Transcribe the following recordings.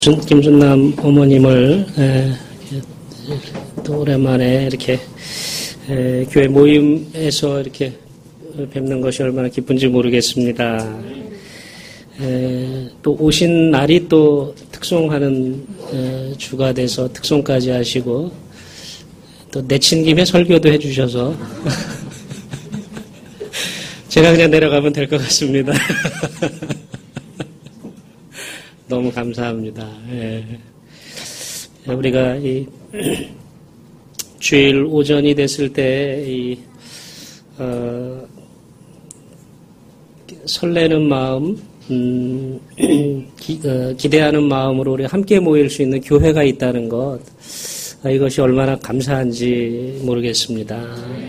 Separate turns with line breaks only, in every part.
김순남 어머님을 또 오랜만에 이렇게 교회 모임에서 이렇게 뵙는 것이 얼마나 기쁜지 모르겠습니다. 또 오신 날이 또 특송하는 주가 돼서 특송까지 하시고 또 내친 김에 설교도 해주셔서 제가 그냥 내려가면 될 것 같습니다. 너무 감사합니다. 우리가 이 주일 오전이 됐을 때 설레는 마음, 기대하는 마음으로 우리 함께 모일 수 있는 교회가 있다는 것, 이것이 얼마나 감사한지 모르겠습니다.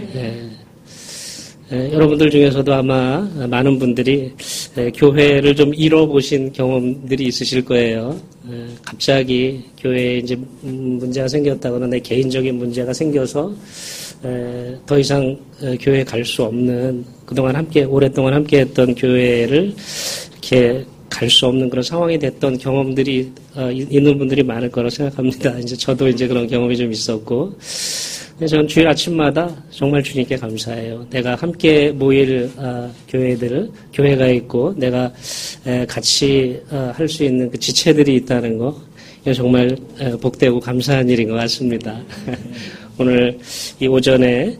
여러분들 중에서도 아마 많은 분들이 교회를 좀 잃어보신 경험들이 있으실 거예요. 갑자기 교회에 이제 문제가 생겼다거나 내 개인적인 문제가 생겨서 더 이상 교회에 갈 수 없는, 그동안 오랫동안 함께 했던 교회를 이렇게 갈 수 없는 그런 상황이 됐던 경험들이 있는 분들이 많을 거라고 생각합니다. 이제 저도 이제 그런 경험이 좀 있었고, 저는 주일 아침마다 정말 주님께 감사해요. 내가 함께 모일 교회가 있고 내가 같이 할 수 있는 그 지체들이 있다는 거, 정말 복되고 감사한 일인 것 같습니다. 오늘 이 오전에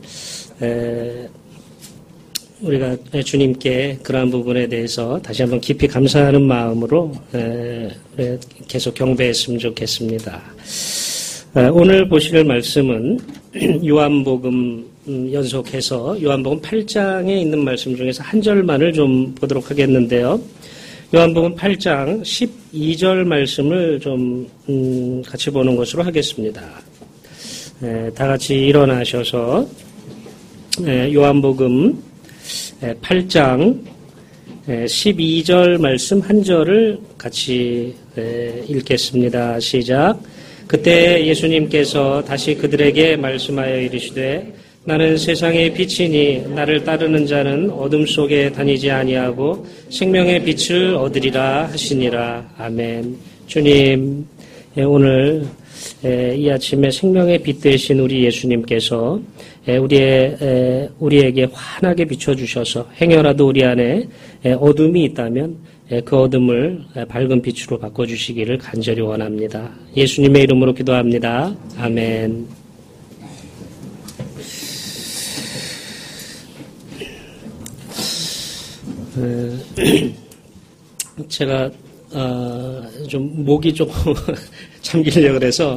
우리가 주님께 그러한 부분에 대해서 다시 한번 깊이 감사하는 마음으로 계속 경배했으면 좋겠습니다. 오늘 보실 말씀은 요한복음 연속해서 요한복음 8장에 있는 말씀 중에서 한 절만을 좀 보도록 하겠는데요. 요한복음 8장 12절 말씀을 좀 같이 보는 것으로 하겠습니다. 다 같이 일어나셔서 요한복음 8장 12절 말씀 한 절을 같이 읽겠습니다. 시작. 그때 예수님께서 다시 그들에게 말씀하여 이르시되 나는 세상의 빛이니 나를 따르는 자는 어둠 속에 다니지 아니하고 생명의 빛을 얻으리라 하시니라. 아멘. 주님, 오늘 이 아침에 생명의 빛 되신 우리 예수님께서 우리에게 환하게 비춰주셔서 행여라도 우리 안에 어둠이 있다면 그 어둠을 밝은 빛으로 바꿔주시기를 간절히 원합니다. 예수님의 이름으로 기도합니다. 아멘. 제가 좀 목이 조금 잠기려고 그래서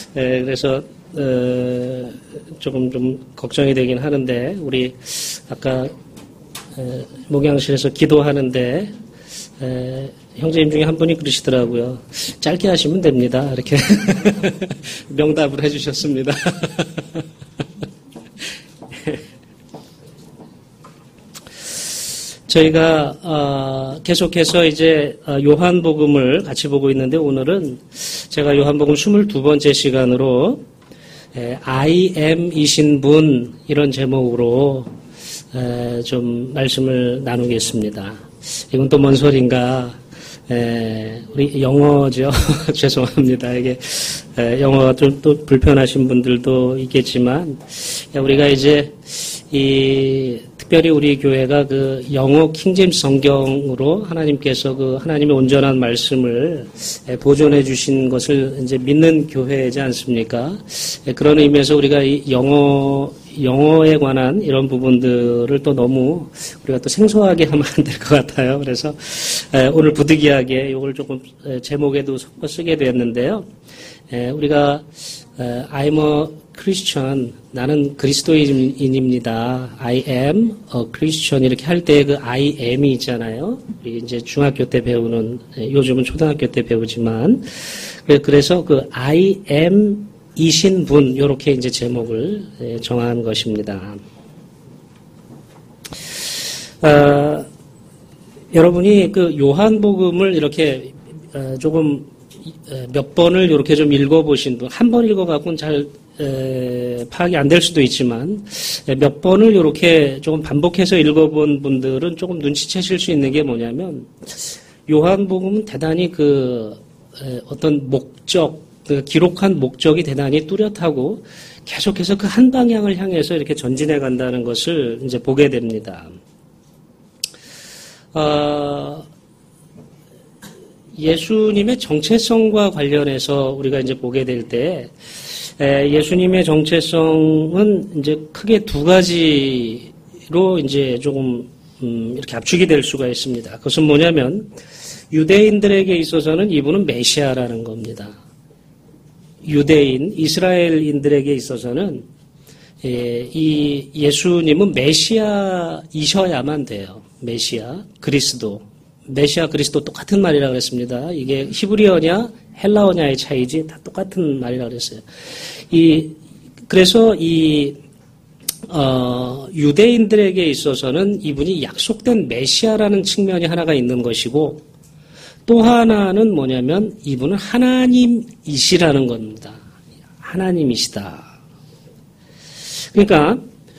조금 좀 걱정이 되긴 하는데, 우리 아까 목양실에서 기도하는데 형제님 중에 한 분이 그러시더라고요. 짧게 하시면 됩니다. 이렇게 명답을 해주셨습니다. 저희가 계속해서 이제 요한복음을 같이 보고 있는데, 오늘은 제가 요한복음 22번째 시간으로 I am이신 분, 이런 제목으로 좀 말씀을 나누겠습니다. 이건 또 뭔 소린가? 우리 영어죠. 죄송합니다. 이게 영어가 좀 또 불편하신 분들도 있겠지만, 우리가 이제 특별히 우리 교회가 그 영어 킹제임스 성경으로 하나님께서 그 하나님의 온전한 말씀을 보존해 주신 것을 이제 믿는 교회이지 않습니까? 그런 의미에서 우리가 이 영어에 관한 이런 부분들을 또 너무 우리가 또 생소하게 하면 안 될 것 같아요. 그래서 오늘 부득이하게 이걸 조금 제목에도 섞어 쓰게 되었는데요. 우리가 I'm a Christian, 나는 그리스도인입니다. I am a Christian 이렇게 할 때 그 I am이 있잖아요. 우리 이제 중학교 때 배우는, 요즘은 초등학교 때 배우지만, 그래서 그 I am 이신 분, 요렇게 이제 제목을 정한 것입니다. 여러분이 그 요한복음을 이렇게 조금 몇 번을 이렇게 좀 읽어보신 분, 한 번 읽어갖고는 잘 파악이 안 될 수도 있지만 몇 번을 이렇게 조금 반복해서 읽어본 분들은 조금 눈치채실 수 있는 게 뭐냐면, 요한복음은 대단히 어떤 목적, 기록한 목적이 대단히 뚜렷하고 계속해서 그 한 방향을 향해서 이렇게 전진해 간다는 것을 이제 보게 됩니다. 예수님의 정체성과 관련해서 우리가 이제 보게 될 때, 예수님의 정체성은 이제 크게 두 가지로 이제 조금, 이렇게 압축이 될 수가 있습니다. 그것은 뭐냐면, 유대인들에게 있어서는 이분은 메시아라는 겁니다. 유대인, 이스라엘인들에게 있어서는, 이 예수님은 메시아이셔야만 돼요. 메시아, 그리스도. 메시아, 그리스도 똑같은 말이라고 그랬습니다. 이게 히브리어냐, 헬라어냐의 차이지 다 똑같은 말이라고 그랬어요. 그래서 유대인들에게 있어서는 이분이 약속된 메시아라는 측면이 하나가 있는 것이고, 또 하나는 뭐냐면 이분은 하나님이시라는 겁니다. 하나님이시다. 그러니까,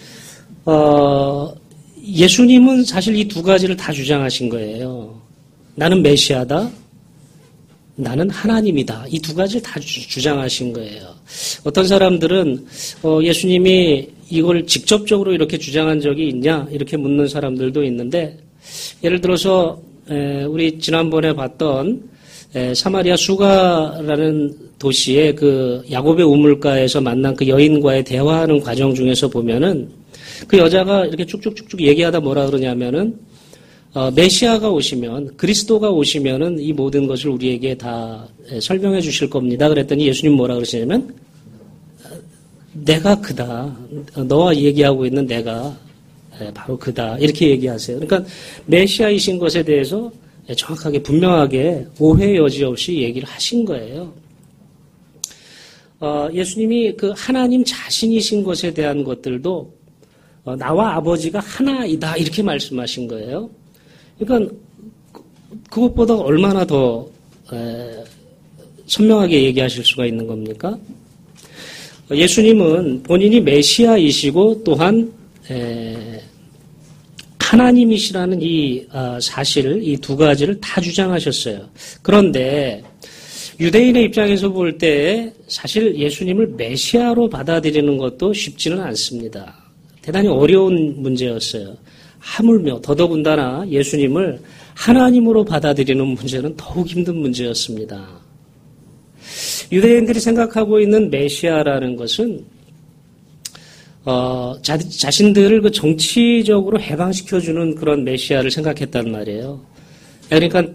예수님은 사실 이 두 가지를 다 주장하신 거예요. 나는 메시아다. 나는 하나님이다. 이 두 가지를 다 주장하신 거예요. 어떤 사람들은 예수님이 이걸 직접적으로 이렇게 주장한 적이 있냐 이렇게 묻는 사람들도 있는데, 예를 들어서 우리 지난번에 봤던 사마리아 수가라는 도시의 그 야곱의 우물가에서 만난 그 여인과의 대화하는 과정 중에서 보면은 그 여자가 이렇게 쭉쭉쭉쭉 얘기하다 뭐라 그러냐면은 메시아가 오시면, 그리스도가 오시면은 이 모든 것을 우리에게 다 설명해 주실 겁니다. 그랬더니 예수님 뭐라 그러시냐면, 내가 그다. 너와 얘기하고 있는 내가 바로 그다. 이렇게 얘기하세요. 그러니까 메시아이신 것에 대해서 정확하게 분명하게 오해 여지 없이 얘기를 하신 거예요. 예수님이 그 하나님 자신이신 것에 대한 것들도 나와 아버지가 하나이다 이렇게 말씀하신 거예요. 그러니까 그것보다 얼마나 더 선명하게 얘기하실 수가 있는 겁니까? 예수님은 본인이 메시아이시고 또한 하나님이시라는 이 사실, 이 두 가지를 다 주장하셨어요. 그런데 유대인의 입장에서 볼 때 사실 예수님을 메시아로 받아들이는 것도 쉽지는 않습니다. 대단히 어려운 문제였어요. 하물며 더더군다나 예수님을 하나님으로 받아들이는 문제는 더욱 힘든 문제였습니다. 유대인들이 생각하고 있는 메시아라는 것은 자신들을 그 정치적으로 해방시켜주는 그런 메시아를 생각했단 말이에요. 그러니까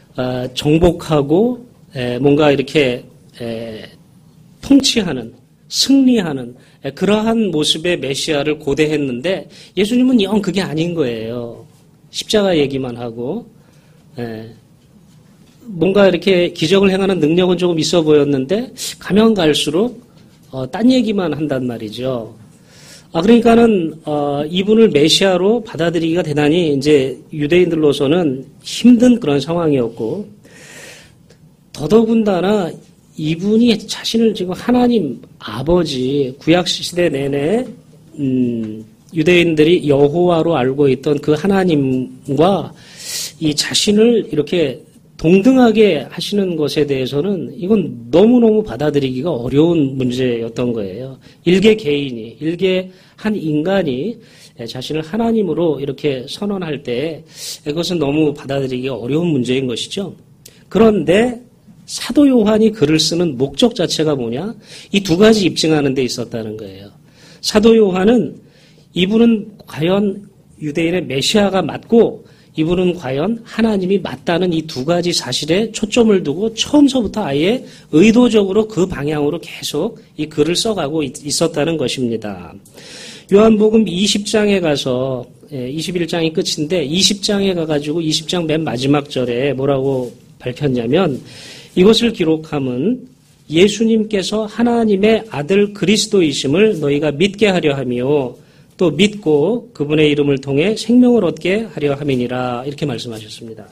정복하고 뭔가 이렇게 통치하는, 승리하는 그러한 모습의 메시아를 고대했는데, 예수님은 영 그게 아닌 거예요. 십자가 얘기만 하고 뭔가 이렇게 기적을 행하는 능력은 조금 있어 보였는데 가면 갈수록 딴 얘기만 한단 말이죠. 그러니까는 이분을 메시아로 받아들이기가 대단히 이제 유대인들로서는 힘든 그런 상황이었고, 더더군다나 이분이 자신을 지금 하나님 아버지, 구약시대 내내 유대인들이 여호와로 알고 있던 그 하나님과 이 자신을 이렇게 동등하게 하시는 것에 대해서는 이건 너무너무 받아들이기가 어려운 문제였던 거예요. 일개 개인이, 일개 한 인간이 자신을 하나님으로 이렇게 선언할 때 그것은 너무 받아들이기가 어려운 문제인 것이죠. 그런데 사도 요한이 글을 쓰는 목적 자체가 뭐냐? 이 두 가지 입증하는 데 있었다는 거예요. 사도 요한은 이분은 과연 유대인의 메시아가 맞고 이분은 과연 하나님이 맞다는 이 두 가지 사실에 초점을 두고 처음서부터 아예 의도적으로 그 방향으로 계속 이 글을 써가고 있었다는 것입니다. 요한복음 20장에 가서 21장이 끝인데 20장에 가가지고 20장 맨 마지막 절에 뭐라고 밝혔냐면, 이것을 기록함은 예수님께서 하나님의 아들 그리스도이심을 너희가 믿게 하려 하며 또 믿고 그분의 이름을 통해 생명을 얻게 하려 함이니라, 이렇게 말씀하셨습니다.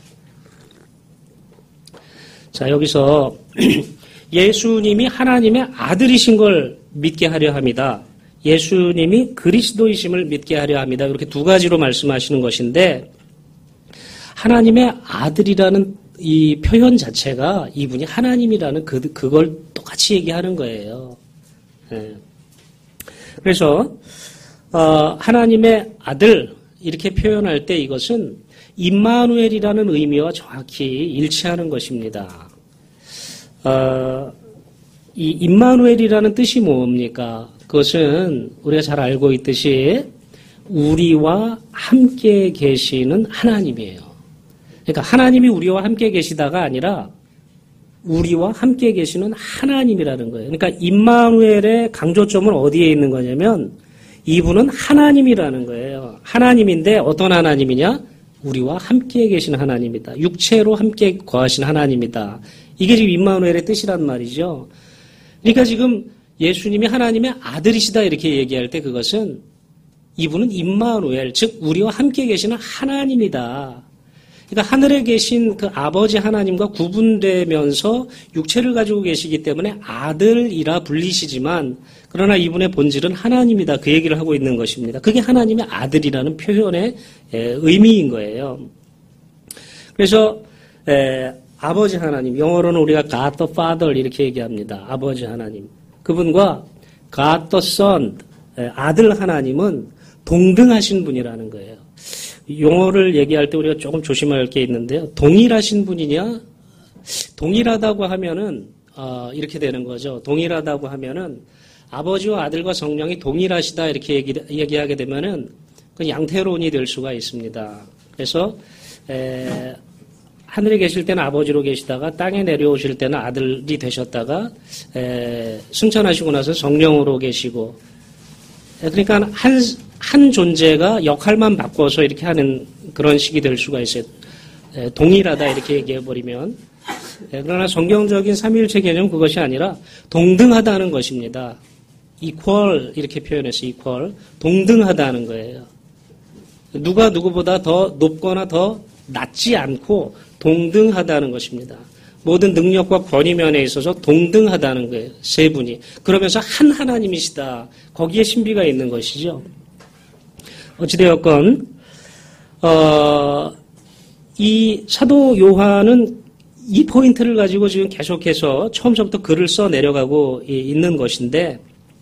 자, 여기서 예수님이 하나님의 아들이신 걸 믿게 하려 합니다. 예수님이 그리스도이심을 믿게 하려 합니다. 이렇게 두 가지로 말씀하시는 것인데, 하나님의 아들이라는 이 표현 자체가 이분이 하나님이라는 그걸 똑같이 얘기하는 거예요. 예. 그래서 하나님의 아들 이렇게 표현할 때 이것은 임마누엘이라는 의미와 정확히 일치하는 것입니다. 이 임마누엘이라는 뜻이 뭡니까? 그것은 우리가 잘 알고 있듯이 우리와 함께 계시는 하나님이에요. 그러니까 하나님이 우리와 함께 계시다가 아니라 우리와 함께 계시는 하나님이라는 거예요. 그러니까 임마누엘의 강조점은 어디에 있는 거냐면 이분은 하나님이라는 거예요. 하나님인데 어떤 하나님이냐? 우리와 함께 계신 하나님이다. 육체로 함께 거하신 하나님이다. 이게 지금 임마누엘의 뜻이란 말이죠. 그러니까 지금 예수님이 하나님의 아들이시다 이렇게 얘기할 때 그것은 이분은 임마누엘, 즉 우리와 함께 계시는 하나님이다. 그러니까 하늘에 계신 그 아버지 하나님과 구분되면서 육체를 가지고 계시기 때문에 아들이라 불리시지만 그러나 이분의 본질은 하나님이다. 그 얘기를 하고 있는 것입니다. 그게 하나님의 아들이라는 표현의 의미인 거예요. 그래서 아버지 하나님, 영어로는 우리가 God the Father 이렇게 얘기합니다. 아버지 하나님. 그분과 God the Son, 아들 하나님은 동등하신 분이라는 거예요. 용어를 얘기할 때 우리가 조금 조심할 게 있는데요. 동일하신 분이냐? 동일하다고 하면은 이렇게 되는 거죠. 동일하다고 하면은 아버지와 아들과 성령이 동일하시다 이렇게 얘기하게 되면은 그 양태론이 될 수가 있습니다. 그래서 하늘에 계실 때는 아버지로 계시다가 땅에 내려오실 때는 아들이 되셨다가 승천하시고 나서 성령으로 계시고 그러니까 한 존재가 역할만 바꿔서 이렇게 하는 그런 식이 될 수가 있어요. 동일하다 이렇게 얘기해버리면. 그러나 성경적인 삼위일체 개념은 그것이 아니라 동등하다는 것입니다. equal 이렇게 표현해서 equal. 동등하다는 거예요. 누가 누구보다 더 높거나 더 낮지 않고 동등하다는 것입니다. 모든 능력과 권위 면에 있어서 동등하다는 거예요. 세 분이. 그러면서 한 하나님이시다. 거기에 신비가 있는 것이죠. 어찌되었건 이 사도 요한은 이 포인트를 가지고 지금 계속해서 처음부터 글을 써 내려가고 있는 것인데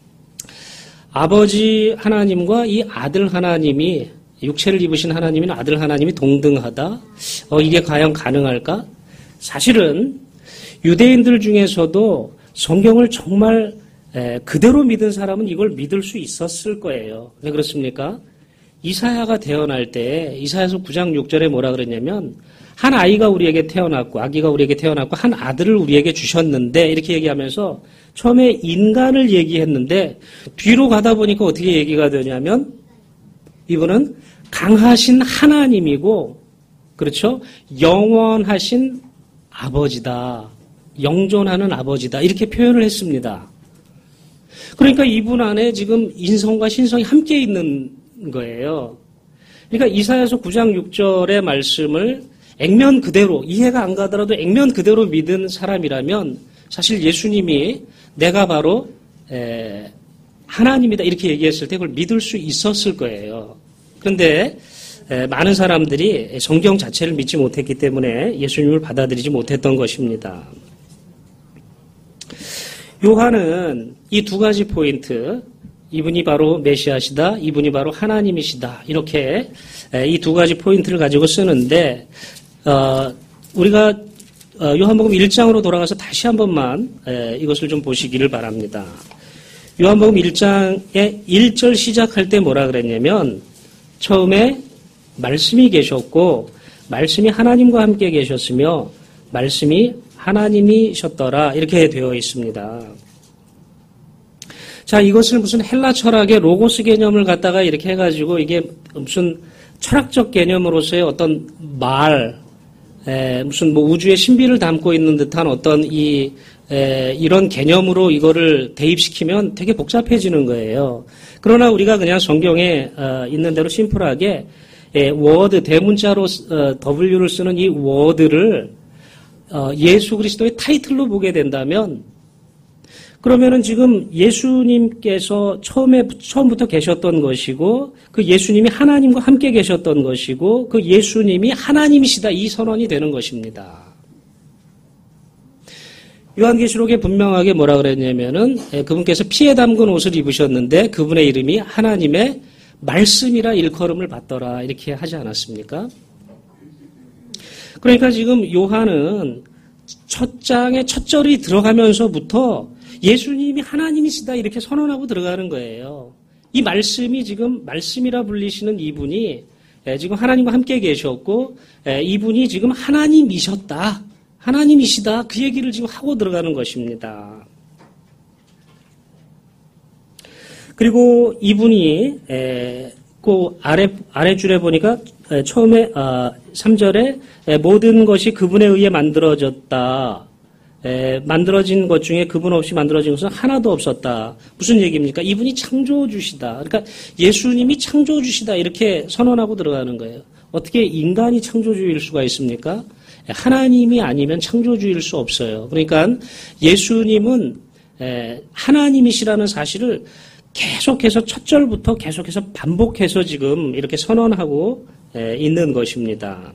아버지 하나님과 이 아들 하나님이 육체를 입으신 하나님이나 아들 하나님이 동등하다? 이게 과연 가능할까? 사실은 유대인들 중에서도 성경을 정말 그대로 믿은 사람은 이걸 믿을 수 있었을 거예요. 왜 그렇습니까? 이사야가 태어날 때 이사야서 9장 6절에 뭐라 그랬냐면 한 아이가 우리에게 태어났고 아기가 우리에게 태어났고 한 아들을 우리에게 주셨는데 이렇게 얘기하면서 처음에 인간을 얘기했는데 뒤로 가다 보니까 어떻게 얘기가 되냐면 이분은 강하신 하나님이고 그렇죠? 영원하신 아버지다. 영존하는 아버지다. 이렇게 표현을 했습니다. 그러니까 이분 안에 지금 인성과 신성이 함께 있는 거예요. 그러니까 이사야서 9장 6절의 말씀을 액면 그대로 이해가 안 가더라도 액면 그대로 믿은 사람이라면 사실 예수님이 내가 바로 하나님이다 이렇게 얘기했을 때 그걸 믿을 수 있었을 거예요. 그런데 많은 사람들이 성경 자체를 믿지 못했기 때문에 예수님을 받아들이지 못했던 것입니다. 요한은 이 두 가지 포인트 이분이 바로 메시아시다. 이분이 바로 하나님이시다. 이렇게 이 두 가지 포인트를 가지고 쓰는데 우리가 요한복음 1장으로 돌아가서 다시 한 번만 이것을 좀 보시기를 바랍니다. 요한복음 1장의 1절 시작할 때 뭐라 그랬냐면 처음에 말씀이 계셨고 말씀이 하나님과 함께 계셨으며 말씀이 하나님이셨더라 이렇게 되어 있습니다. 자, 이것을 무슨 헬라 철학의 로고스 개념을 갖다가 이렇게 해가지고 이게 무슨 철학적 개념으로서의 어떤 무슨 뭐 우주의 신비를 담고 있는 듯한 어떤 이런 개념으로 이거를 대입시키면 되게 복잡해지는 거예요. 그러나 우리가 그냥 성경에 있는 대로 심플하게 워드 대문자로 W를 쓰는 이 워드를 예수 그리스도의 타이틀로 보게 된다면 그러면은 지금 예수님께서 처음부터 계셨던 것이고 그 예수님이 하나님과 함께 계셨던 것이고 그 예수님이 하나님이시다 이 선언이 되는 것입니다. 요한계시록에 분명하게 뭐라 그랬냐면은 그분께서 피에 담근 옷을 입으셨는데 그분의 이름이 하나님의 말씀이라 일컬음을 받더라 이렇게 하지 않았습니까? 그러니까 지금 요한은 첫 장의 첫 절이 들어가면서부터 예수님이 하나님이시다 이렇게 선언하고 들어가는 거예요. 이 말씀이 지금 말씀이라 불리시는 이분이 지금 하나님과 함께 계셨고 이분이 지금 하나님이셨다. 하나님이시다. 그 얘기를 지금 하고 들어가는 것입니다. 그리고 이분이 그 아래줄에 보니까 처음에 3절에 모든 것이 그분에 의해 만들어졌다. 만들어진 것 중에 그분 없이 만들어진 것은 하나도 없었다. 무슨 얘기입니까? 이분이 창조주시다. 그러니까 예수님이 창조주시다 이렇게 선언하고 들어가는 거예요. 어떻게 인간이 창조주일 수가 있습니까? 하나님이 아니면 창조주일 수 없어요. 그러니까 예수님은 하나님이시라는 사실을 계속해서 첫 절부터 계속해서 반복해서 지금 이렇게 선언하고 있는 것입니다.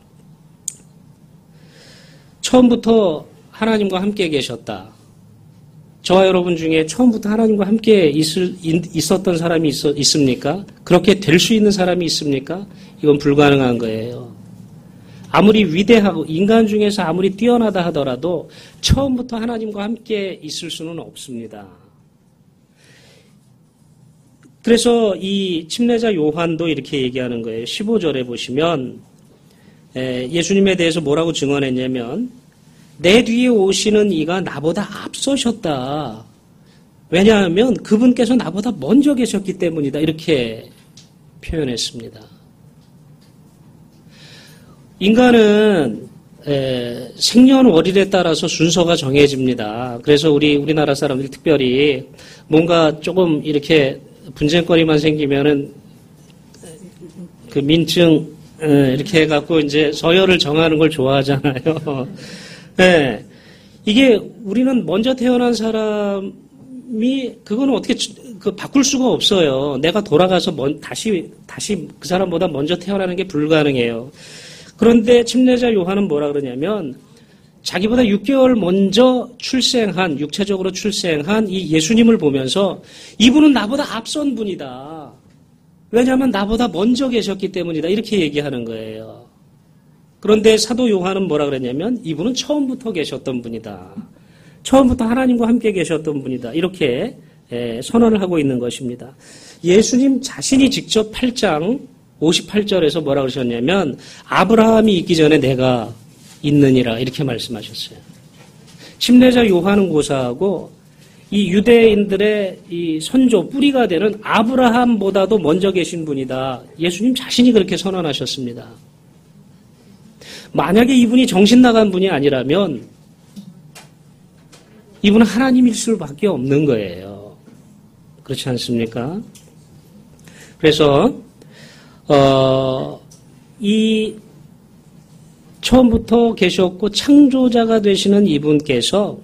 처음부터 하나님과 함께 계셨다. 저와 여러분 중에 처음부터 하나님과 함께 있었던 사람이 있습니까? 그렇게 될 수 있는 사람이 있습니까? 이건 불가능한 거예요. 아무리 위대하고 인간 중에서 아무리 뛰어나다 하더라도 처음부터 하나님과 함께 있을 수는 없습니다. 그래서 이 침례자 요한도 이렇게 얘기하는 거예요. 15절에 보시면 예수님에 대해서 뭐라고 증언했냐면 내 뒤에 오시는 이가 나보다 앞서셨다. 왜냐하면 그분께서 나보다 먼저 계셨기 때문이다. 이렇게 표현했습니다. 인간은 생년월일에 따라서 순서가 정해집니다. 그래서 우리나라 사람들이 특별히 뭔가 조금 이렇게 분쟁거리만 생기면은 그 민증 이렇게 해갖고 이제 서열을 정하는 걸 좋아하잖아요. 네. 이게 우리는 먼저 태어난 사람이 그거는 어떻게 바꿀 수가 없어요. 내가 돌아가서 다시 그 사람보다 먼저 태어나는 게 불가능해요. 그런데 침례자 요한은 뭐라 그러냐면 자기보다 6개월 먼저 육체적으로 출생한 이 예수님을 보면서 이분은 나보다 앞선 분이다. 왜냐하면 나보다 먼저 계셨기 때문이다. 이렇게 얘기하는 거예요. 그런데 사도 요한은 뭐라 그랬냐면 이분은 처음부터 계셨던 분이다. 처음부터 하나님과 함께 계셨던 분이다. 이렇게 선언을 하고 있는 것입니다. 예수님 자신이 직접 8장 58절에서 뭐라 그러셨냐면 아브라함이 있기 전에 내가 있느니라 이렇게 말씀하셨어요. 침례자 요한은 고사하고 이 유대인들의 이 선조 뿌리가 되는 아브라함보다도 먼저 계신 분이다. 예수님 자신이 그렇게 선언하셨습니다. 만약에 이분이 정신 나간 분이 아니라면 이분은 하나님일 수밖에 없는 거예요. 그렇지 않습니까? 그래서 이 처음부터 계셨고 창조자가 되시는 이분께서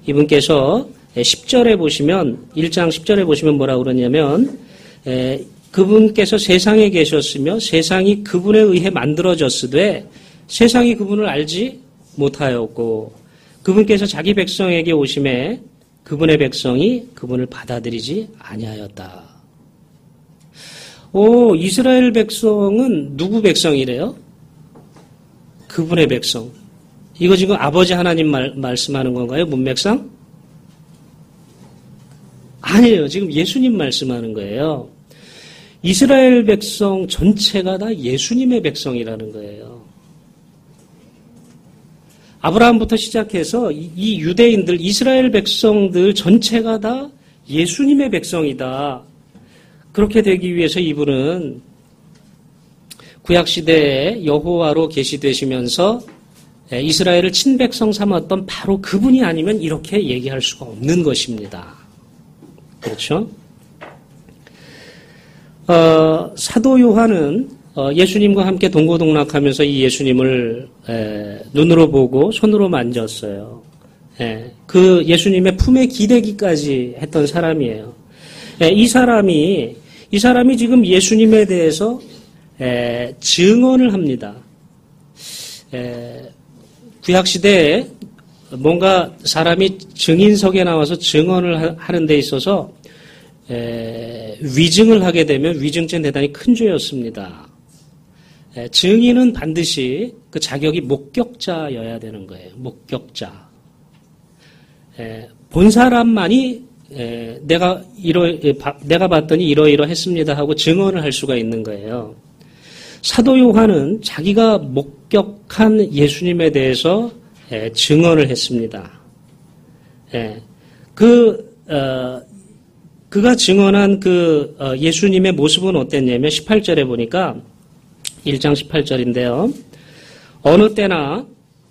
10절에 보시면 1장 10절에 보시면 뭐라고 그러냐면 그분께서 세상에 계셨으며 세상이 그분에 의해 만들어졌으되 세상이 그분을 알지 못하였고 그분께서 자기 백성에게 오심에 그분의 백성이 그분을 받아들이지 아니하였다. 이스라엘 백성은 누구 백성이래요? 그분의 백성. 이거 지금 아버지 하나님 말씀하는 건가요? 문맥상? 아니에요. 지금 예수님 말씀하는 거예요. 이스라엘 백성 전체가 다 예수님의 백성이라는 거예요. 아브라함부터 시작해서 이 유대인들, 이스라엘 백성들 전체가 다 예수님의 백성이다. 그렇게 되기 위해서 이분은 구약시대에 여호와로 계시되시면서 이스라엘을 친백성 삼았던 바로 그분이 아니면 이렇게 얘기할 수가 없는 것입니다. 그렇죠? 사도 요한은 예수님과 함께 동고동락하면서 이 예수님을 눈으로 보고 손으로 만졌어요. 그 예수님의 품에 기대기까지 했던 사람이에요. 이 사람이 지금 예수님에 대해서 증언을 합니다. 구약시대에 뭔가 사람이 증인석에 나와서 증언을 하는 데 있어서 위증을 하게 되면 위증죄는 대단히 큰 죄였습니다. 증인은 반드시 그 자격이 목격자여야 되는 거예요. 목격자. 본 사람만이 내가 봤더니 이러이러했습니다 하고 증언을 할 수가 있는 거예요. 사도 요한은 자기가 목격한 예수님에 대해서 증언을 했습니다. 그가 증언한 예수님의 모습은 어땠냐면 18절에 보니까 1장 18절인데요. 어느 때나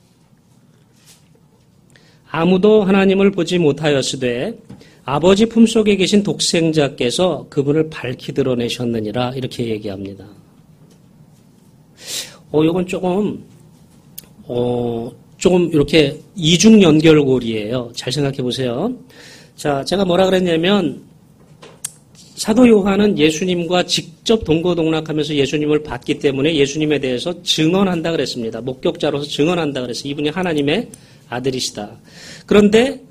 아무도 하나님을 보지 못하였으되 아버지 품속에 계신 독생자께서 그분을 밝히 드러내셨느니라 이렇게 얘기합니다. 이건 조금 이렇게 이중 연결고리예요. 잘 생각해 보세요. 자, 제가 뭐라 그랬냐면 사도 요한은 예수님과 직접 동고동락하면서 예수님을 봤기 때문에 예수님에 대해서 증언한다 그랬습니다. 목격자로서 증언한다 그랬어요. 이분이 하나님의 아들이시다. 그런데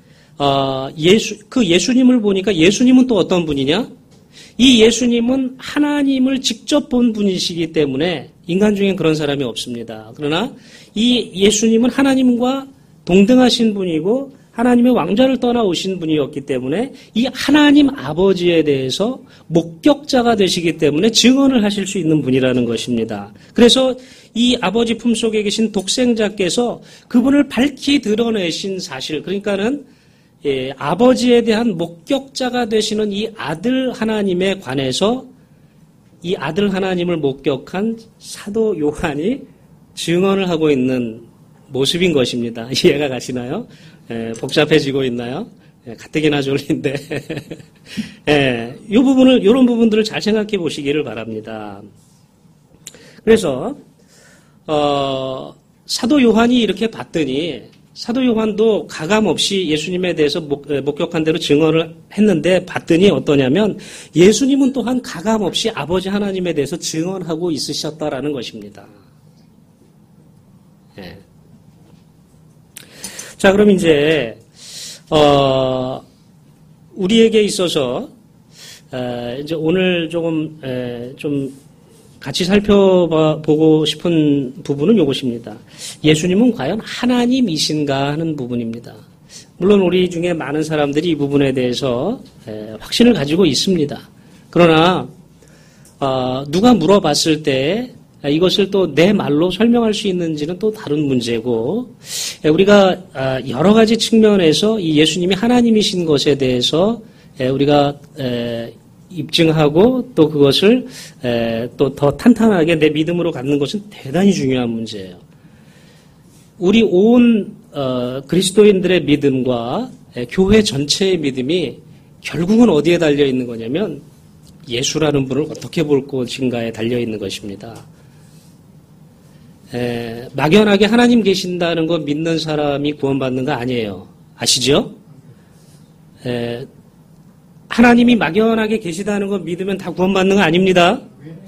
예수님을 보니까 예수님은 또 어떤 분이냐? 이 예수님은 하나님을 직접 본 분이시기 때문에 인간 중엔 그런 사람이 없습니다. 그러나 이 예수님은 하나님과 동등하신 분이고 하나님의 왕좌를 떠나오신 분이었기 때문에 이 하나님 아버지에 대해서 목격자가 되시기 때문에 증언을 하실 수 있는 분이라는 것입니다. 그래서 이 아버지 품속에 계신 독생자께서 그분을 밝히 드러내신 사실, 그러니까는 아버지에 대한 목격자가 되시는 이 아들 하나님에 관해서 이 아들 하나님을 목격한 사도 요한이 증언을 하고 있는 모습인 것입니다. 이해가 가시나요? 복잡해지고 있나요? 가뜩이나 졸린데. 이런 부분들을 잘 생각해 보시기를 바랍니다. 그래서, 사도 요한이 이렇게 봤더니, 사도 요한도 가감 없이 예수님에 대해서 목격한 대로 증언을 했는데 봤더니 어떠냐면 예수님은 또한 가감 없이 아버지 하나님에 대해서 증언하고 있으셨다라는 것입니다. 자, 그럼 이제 우리에게 있어서 이제 오늘 좀 같이 살펴보고 싶은 부분은 이것입니다. 예수님은 과연 하나님이신가 하는 부분입니다. 물론 우리 중에 많은 사람들이 이 부분에 대해서 확신을 가지고 있습니다. 그러나 누가 물어봤을 때 이것을 또 내 말로 설명할 수 있는지는 또 다른 문제고, 우리가 여러 가지 측면에서 이 예수님이 하나님이신 것에 대해서 우리가 입증하고 또 그것을 또 더 탄탄하게 내 믿음으로 갖는 것은 대단히 중요한 문제예요. 우리 온 그리스도인들의 믿음과 교회 전체의 믿음이 결국은 어디에 달려 있는 거냐면 예수라는 분을 어떻게 볼 것인가에 달려 있는 것입니다. 막연하게 하나님 계신다는 거 믿는 사람이 구원받는 거 아니에요. 아시죠? 하나님이 막연하게 계시다는 거 믿으면 다 구원받는 거 아닙니다.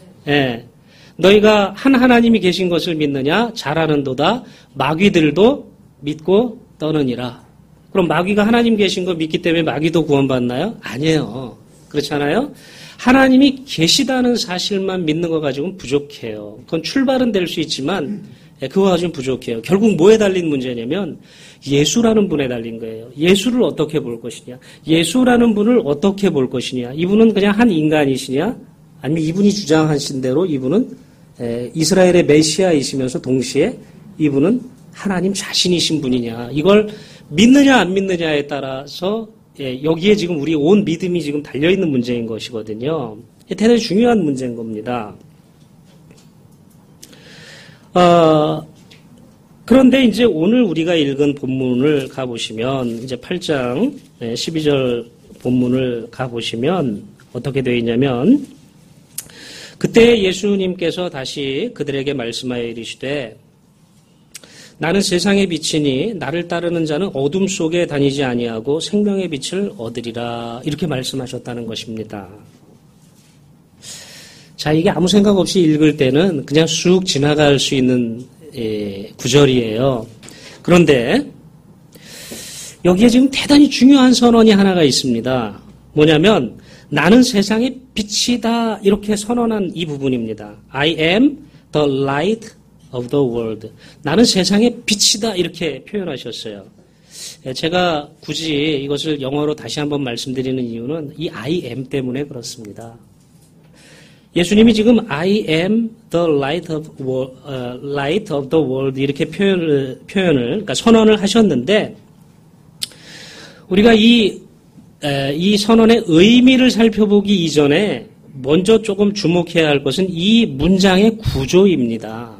너희가 한 하나님이 계신 것을 믿느냐? 잘하는도다. 마귀들도 믿고 떠느니라. 그럼 마귀가 하나님 계신 거 믿기 때문에 마귀도 구원받나요? 아니에요. 그렇잖아요? 하나님이 계시다는 사실만 믿는 거 가지고는 부족해요. 그건 출발은 될 수 있지만 그거 가지고는 부족해요. 결국 뭐에 달린 문제냐면 예수라는 분에 달린 거예요. 예수를 어떻게 볼 것이냐? 예수라는 분을 어떻게 볼 것이냐? 이분은 그냥 한 인간이시냐? 아니면 이분이 주장하신 대로 이분은 이스라엘의 메시아이시면서 동시에 이분은 하나님 자신이신 분이냐? 이걸 믿느냐 안 믿느냐에 따라서 여기에 지금 우리 온 믿음이 지금 달려있는 문제인 것이거든요. 대단히 중요한 문제인 겁니다. 그런데 이제 오늘 우리가 읽은 본문을 가보시면, 이제 8장 12절 본문을 가보시면 어떻게 되어 있냐면, 그때 예수님께서 다시 그들에게 말씀하여 이르시되, 나는 세상의 빛이니 나를 따르는 자는 어둠 속에 다니지 아니하고 생명의 빛을 얻으리라. 이렇게 말씀하셨다는 것입니다. 자, 이게 아무 생각 없이 읽을 때는 그냥 쑥 지나갈 수 있는 구절이에요. 그런데 여기에 지금 대단히 중요한 선언이 하나가 있습니다. 뭐냐면 나는 세상의 빛이다 이렇게 선언한 이 부분입니다. I am the light of the world. 나는 세상의 빛이다 이렇게 표현하셨어요. 제가 굳이 이것을 영어로 다시 한번 말씀드리는 이유는 이 I am 때문에 그렇습니다. 예수님이 지금 I am the light of the world 이렇게 표현을 그러니까 선언을 하셨는데 우리가 이 선언의 의미를 살펴보기 이전에 먼저 조금 주목해야 할 것은 이 문장의 구조입니다.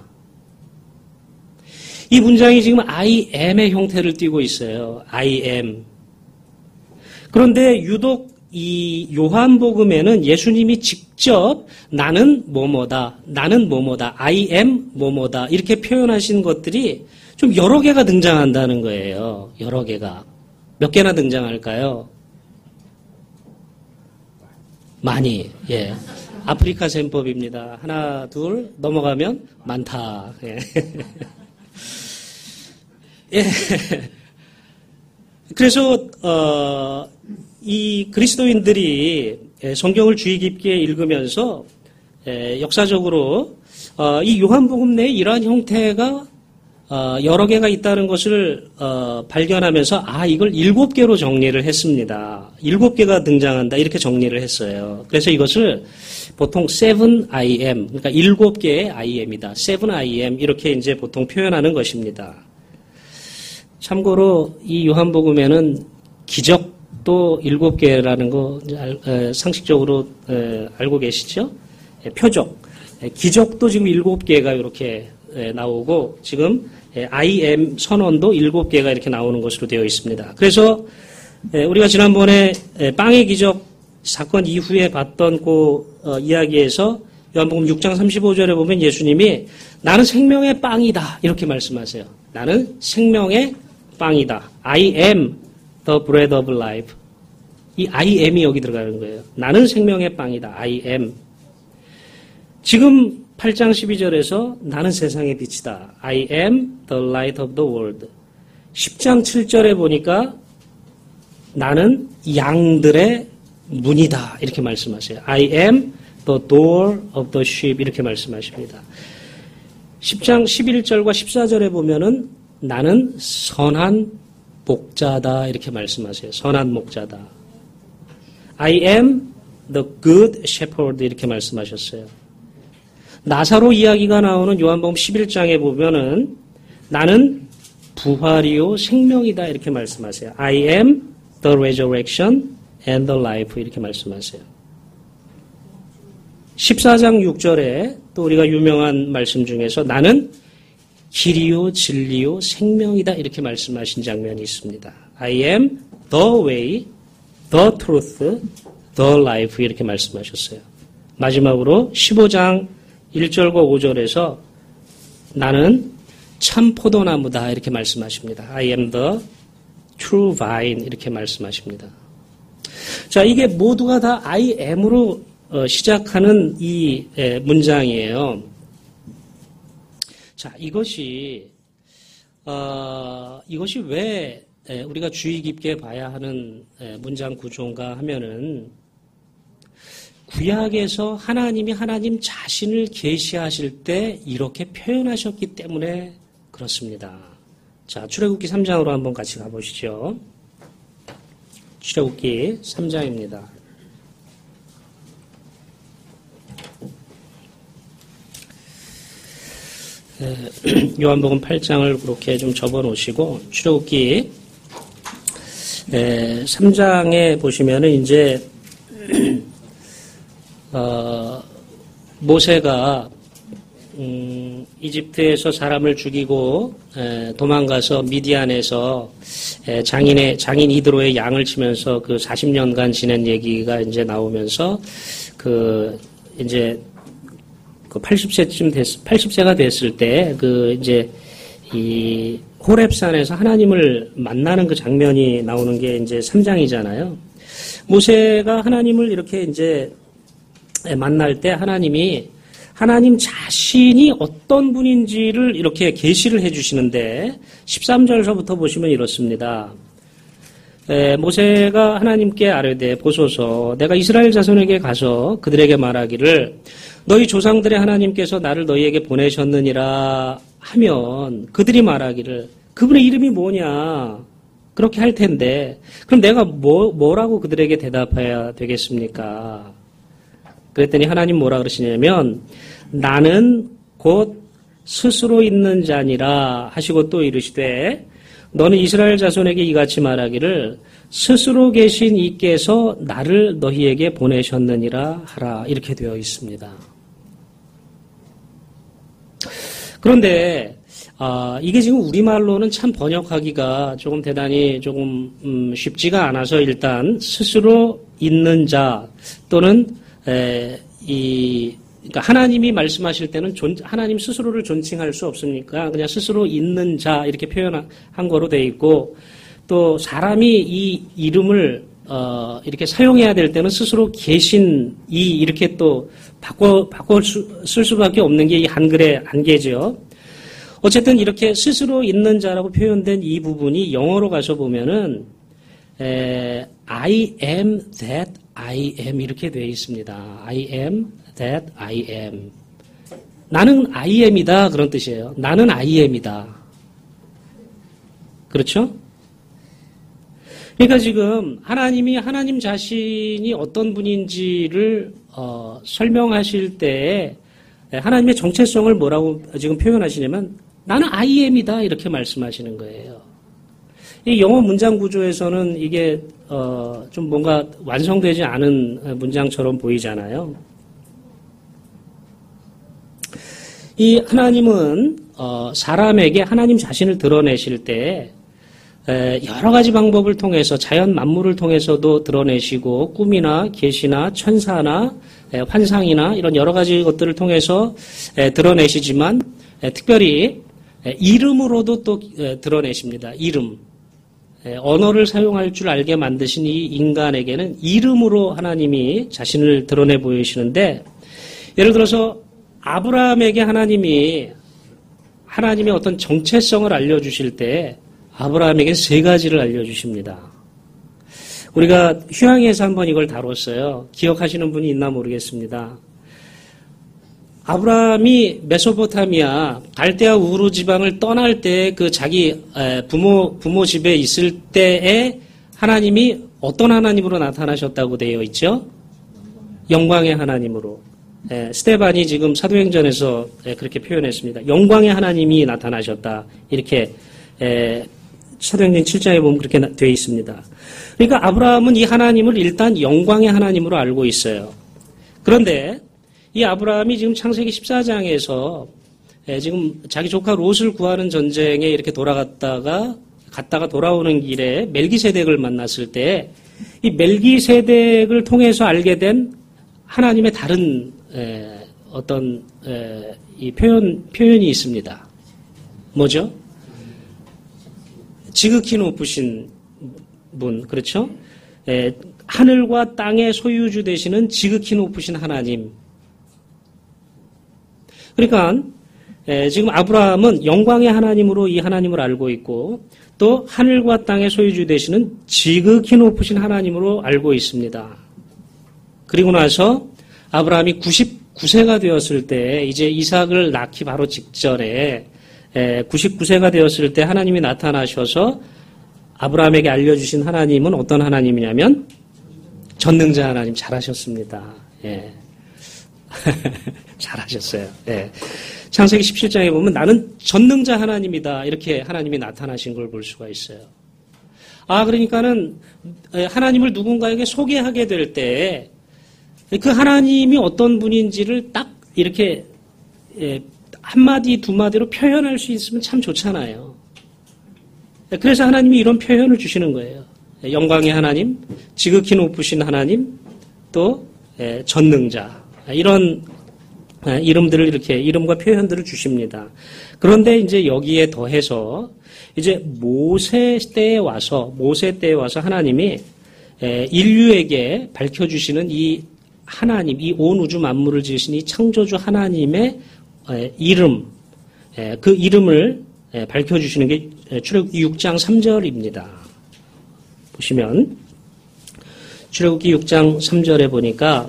이 문장이 지금 I am의 형태를 띠고 있어요. I am. 그런데 유독 이 요한복음에는 예수님이 직접 나는 뭐뭐다, 나는 뭐뭐다, I am 뭐뭐다 이렇게 표현하신 것들이 좀 여러 개가 등장한다는 거예요. 여러 개가. 몇 개나 등장할까요? 많이. 예. 아프리카 셈법입니다. 하나, 둘 넘어가면 많다. 예. 예. 그래서 이 그리스도인들이 성경을 주의 깊게 읽으면서 역사적으로 이 요한복음 내에 이러한 형태가 여러 개가 있다는 것을 발견하면서 이걸 7개로 정리를 했습니다. 7개가 등장한다 이렇게 정리를 했어요. 그래서 이것을 보통 7IM 그러니까 7개의 IM이다. 7IM 이렇게 이제 보통 표현하는 것입니다. 참고로 이 요한복음에는 기적도 7개라는 거 상식적으로 알고 계시죠? 표적. 기적도 지금 7개가 이렇게 나오고 지금 I am 선언도 7개가 이렇게 나오는 것으로 되어 있습니다. 그래서 우리가 지난번에 빵의 기적 사건 이후에 봤던 그 이야기에서 요한복음 6장 35절에 보면 예수님이 나는 생명의 빵이다 이렇게 말씀하세요. 나는 생명의 빵이다. I am the bread of life. 이 I am이 여기 들어가는 거예요. 나는 생명의 빵이다. I am. 지금 8장 12절에서 나는 세상의 빛이다. I am the light of the world. 10장 7절에 보니까 나는 양들의 문이다. 이렇게 말씀하세요. I am the door of the sheep. 이렇게 말씀하십니다. 10장 11절과 14절에 보면은 나는 선한 목자다. 이렇게 말씀하세요. 선한 목자다. I am the good shepherd. 이렇게 말씀하셨어요. 나사로 이야기가 나오는 요한복음 11장에 보면은 나는 부활이요 생명이다 이렇게 말씀하세요. I am the resurrection and the life 이렇게 말씀하세요. 14장 6절에 또 우리가 유명한 말씀 중에서 나는 길이요 진리요 생명이다 이렇게 말씀하신 장면이 있습니다. I am the way, the truth, the life 이렇게 말씀하셨어요. 마지막으로 15장 1절과 5절에서 나는 참 포도나무다 이렇게 말씀하십니다. I am the true vine 이렇게 말씀하십니다. 자, 이게 모두가 다 I am으로 시작하는 이 문장이에요. 자, 이것이 왜 우리가 주의 깊게 봐야 하는 문장 구조인가 하면은 구약에서 하나님이 하나님 자신을 계시하실 때 이렇게 표현하셨기 때문에 그렇습니다. 자, 출애굽기 3장으로 한번 같이 가보시죠. 출애굽기 3장입니다. 요한복음 8장을 그렇게 좀 접어놓으시고 출애굽기 3장에 보시면은 이제 모세가 이집트에서 사람을 죽이고 도망가서 미디안에서 장인 이드로의 양을 치면서 그 40년간 지낸 얘기가 이제 나오면서 이제 80세가 됐을 때 이제 이 호렙산에서 하나님을 만나는 그 장면이 나오는 게 이제 3장이잖아요. 모세가 하나님을 이렇게 이제 만날 때 하나님 자신이 어떤 분인지를 이렇게 계시를 해주시는데 13절서부터 보시면 이렇습니다. 모세가 하나님께 아뢰되 보소서 내가 이스라엘 자손에게 가서 그들에게 말하기를 너희 조상들의 하나님께서 나를 너희에게 보내셨느니라 하면 그들이 말하기를 그분의 이름이 뭐냐 그렇게 할 텐데 그럼 내가 뭐라고 그들에게 대답해야 되겠습니까? 그랬더니 하나님 뭐라 그러시냐면 나는 곧 스스로 있는 자니라 하시고 또 이르시되 너는 이스라엘 자손에게 이같이 말하기를 스스로 계신 이께서 나를 너희에게 보내셨느니라 하라 이렇게 되어 있습니다. 그런데 이게 지금 우리말로는 참 번역하기가 조금 대단히 조금 쉽지가 않아서 일단 스스로 있는 자 또는 그러니까 하나님이 말씀하실 때는 하나님 스스로를 존칭할 수 없습니까? 그냥 스스로 있는 자 이렇게 표현한 거로 돼 있고 또 사람이 이 이름을 이렇게 사용해야 될 때는 스스로 계신 이렇게 또 쓸 수밖에 없는 게 이 한글의 한계죠. 어쨌든 이렇게 스스로 있는 자라고 표현된 이 부분이 영어로 가서 보면은 I am that I am 이렇게 되어 있습니다. I am that I am. 나는 I am이다 그런 뜻이에요. 나는 I am이다. 그렇죠? 그러니까 지금 하나님이 하나님 자신이 어떤 분인지를 설명하실 때 하나님의 정체성을 뭐라고 지금 표현하시냐면 나는 I am이다 이렇게 말씀하시는 거예요. 이 영어 문장 구조에서는 이게 좀 뭔가 완성되지 않은 문장처럼 보이잖아요. 이 하나님은 사람에게 하나님 자신을 드러내실 때 여러 가지 방법을 통해서 자연 만물을 통해서도 드러내시고 꿈이나 계시나 천사나 환상이나 이런 여러 가지 것들을 통해서 드러내시지만 특별히 이름으로도 또 드러내십니다. 이름. 언어를 사용할 줄 알게 만드신 이 인간에게는 이름으로 하나님이 자신을 드러내 보이시는데 예를 들어서 아브라함에게 하나님의 어떤 정체성을 알려주실 때 아브라함에게 세 가지를 알려주십니다. 우리가 휴양에서 한번 이걸 다뤘어요. 기억하시는 분이 있나 모르겠습니다. 아브라함이 메소포타미아 갈대아 우르 지방을 떠날 때 그 자기 부모 집에 있을 때에 하나님이 어떤 하나님으로 나타나셨다고 되어 있죠? 영광의 하나님으로. 스테반이 지금 사도행전에서 그렇게 표현했습니다. 영광의 하나님이 나타나셨다. 이렇게 사도행전 7장에 보면 그렇게 되어 있습니다. 그러니까 아브라함은 이 하나님을 일단 영광의 하나님으로 알고 있어요. 그런데 이 아브라함이 지금 창세기 14장에서 지금 자기 조카 롯을 구하는 전쟁에 이렇게 갔다가 돌아오는 길에 멜기세덱을 만났을 때 이 멜기세덱을 통해서 알게 된 하나님의 다른 어떤 이 표현이 있습니다. 뭐죠? 지극히 높으신 분, 그렇죠? 하늘과 땅의 소유주 되시는 지극히 높으신 하나님. 그러니까 지금 아브라함은 영광의 하나님으로 이 하나님을 알고 있고 또 하늘과 땅의 소유주 되시는 지극히 높으신 하나님으로 알고 있습니다. 그리고 나서 아브라함이 99세가 되었을 때 이제 이삭을 낳기 바로 직전에 99세가 되었을 때 하나님이 나타나셔서 아브라함에게 알려주신 하나님은 어떤 하나님이냐면 전능자 하나님. 잘하셨습니다. 예. 잘하셨어요. 예. 창세기 17장에 보면 나는 전능자 하나님이다. 이렇게 하나님이 나타나신 걸 볼 수가 있어요. 그러니까는 하나님을 누군가에게 소개하게 될 때 그 하나님이 어떤 분인지를 딱 이렇게 한마디 두마디로 표현할 수 있으면 참 좋잖아요. 그래서 하나님이 이런 표현을 주시는 거예요. 영광의 하나님, 지극히 높으신 하나님, 또 전능자. 이런 이름들을 이렇게 이름과 표현들을 주십니다. 그런데 이제 여기에 더해서 이제 모세 때에 와서 하나님이 인류에게 밝혀주시는 이 하나님, 이 온 우주 만물을 지으신 이 창조주 하나님의 이름, 그 이름을 밝혀주시는 게 출애굽기 6장 3절입니다. 보시면 출애굽기 6장 3절에 보니까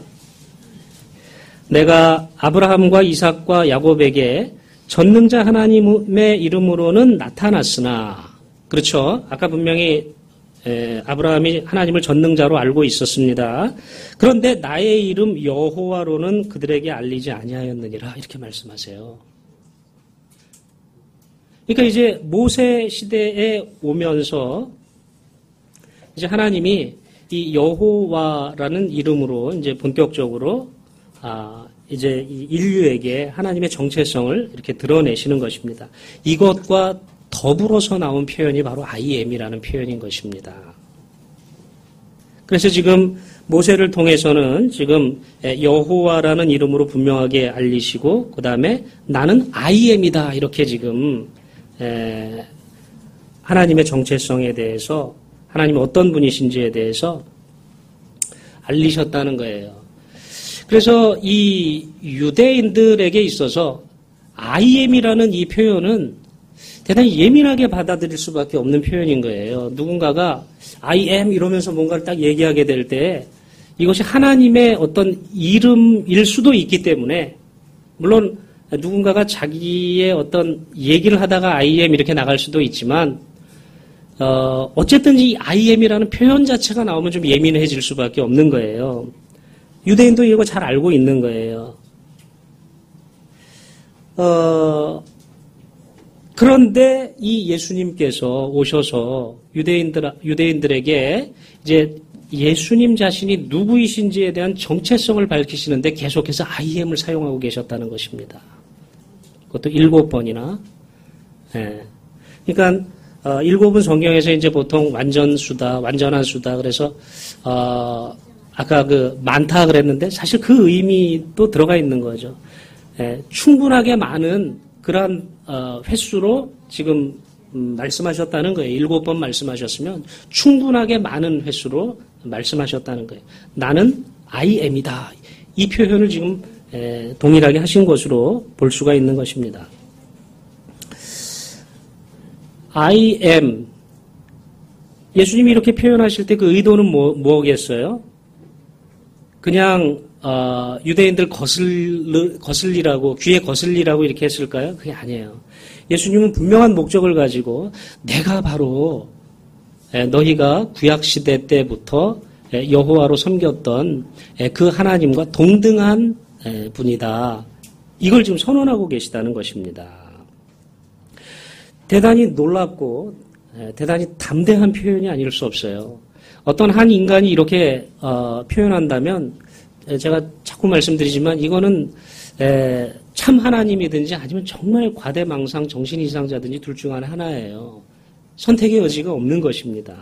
내가 아브라함과 이삭과 야곱에게 전능자 하나님의 이름으로는 나타났으나, 그렇죠. 아까 분명히 아브라함이 하나님을 전능자로 알고 있었습니다. 그런데 나의 이름 여호와로는 그들에게 알리지 아니하였느니라, 이렇게 말씀하세요. 그러니까 이제 모세 시대에 오면서 이제 하나님이 이 여호와라는 이름으로 이제 본격적으로 이제 이 인류에게 하나님의 정체성을 이렇게 드러내시는 것입니다. 이것과 더불어서 나온 표현이 바로 I am이라는 표현인 것입니다. 그래서 지금 모세를 통해서는 지금 여호와라는 이름으로 분명하게 알리시고, 그 다음에 나는 I am이다, 이렇게 지금 하나님의 정체성에 대해서, 하나님이 어떤 분이신지에 대해서 알리셨다는 거예요. 그래서 이 유대인들에게 있어서 I am이라는 이 표현은 대단히 예민하게 받아들일 수밖에 없는 표현인 거예요. 누군가가 I am 이러면서 뭔가를 딱 얘기하게 될 때 이것이 하나님의 어떤 이름일 수도 있기 때문에, 물론 누군가가 자기의 어떤 얘기를 하다가 I am 이렇게 나갈 수도 있지만, 어쨌든 이 I am이라는 표현 자체가 나오면 좀 예민해질 수밖에 없는 거예요. 유대인도 이거 잘 알고 있는 거예요. 그런데 이 예수님께서 오셔서 유대인들에게 이제 예수님 자신이 누구이신지에 대한 정체성을 밝히시는데 계속해서 I am을 사용하고 계셨다는 것입니다. 그것도 7번이나. 예. 그러니까 7은 성경에서 이제 보통 완전수다, 완전한 수다. 그래서 아까 그 많다 그랬는데 사실 그 의미도 들어가 있는 거죠. 예. 충분하게 많은 그러한 횟수로 지금 말씀하셨다는 거예요. 7번 말씀하셨으면 충분하게 많은 횟수로 말씀하셨다는 거예요. 나는 I am이다. 이 표현을 지금 동일하게 하신 것으로 볼 수가 있는 것입니다. I am. 예수님이 이렇게 표현하실 때 그 의도는 뭐겠어요? 그냥 유대인들 거슬리라고, 귀에 거슬리라고 이렇게 했을까요? 그게 아니에요. 예수님은 분명한 목적을 가지고 내가 바로 너희가 구약시대 때부터 여호와로 섬겼던 그 하나님과 동등한 분이다. 이걸 지금 선언하고 계시다는 것입니다. 대단히 놀랍고 대단히 담대한 표현이 아닐 수 없어요. 어떤 한 인간이 이렇게 표현한다면 제가 자꾸 말씀드리지만 이거는 참 하나님이든지 아니면 정말 과대망상 정신이상자든지 둘 중 하나예요. 선택의 여지가 없는 것입니다.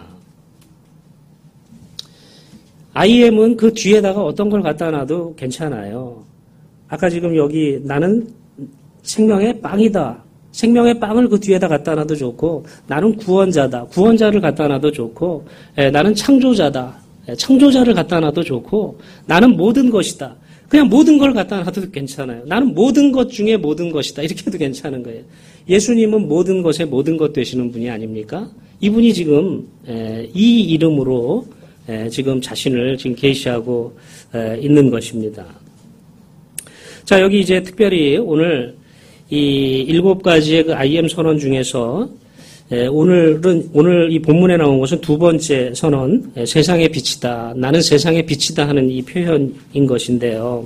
IM은 그 뒤에다가 어떤 걸 갖다 놔도 괜찮아요. 아까 지금 여기 나는 생명의 빵이다. 생명의 빵을 그 뒤에다 갖다 놔도 좋고, 나는 구원자다. 구원자를 갖다 놔도 좋고, 나는 창조자다. 창조자를 갖다 놔도 좋고, 나는 모든 것이다. 그냥 모든 걸 갖다 놔도 괜찮아요. 나는 모든 것 중에 모든 것이다. 이렇게 해도 괜찮은 거예요. 예수님은 모든 것에 모든 것 되시는 분이 아닙니까? 이분이 지금 이 이름으로 지금 자신을 지금 계시하고 있는 것입니다. 자, 여기 이제 특별히 오늘 이 7가지의 그 IM 선언 중에서 오늘 이 본문에 나온 것은 두 번째 선언, 세상의 빛이다. 나는 세상의 빛이다 하는 이 표현인 것인데요.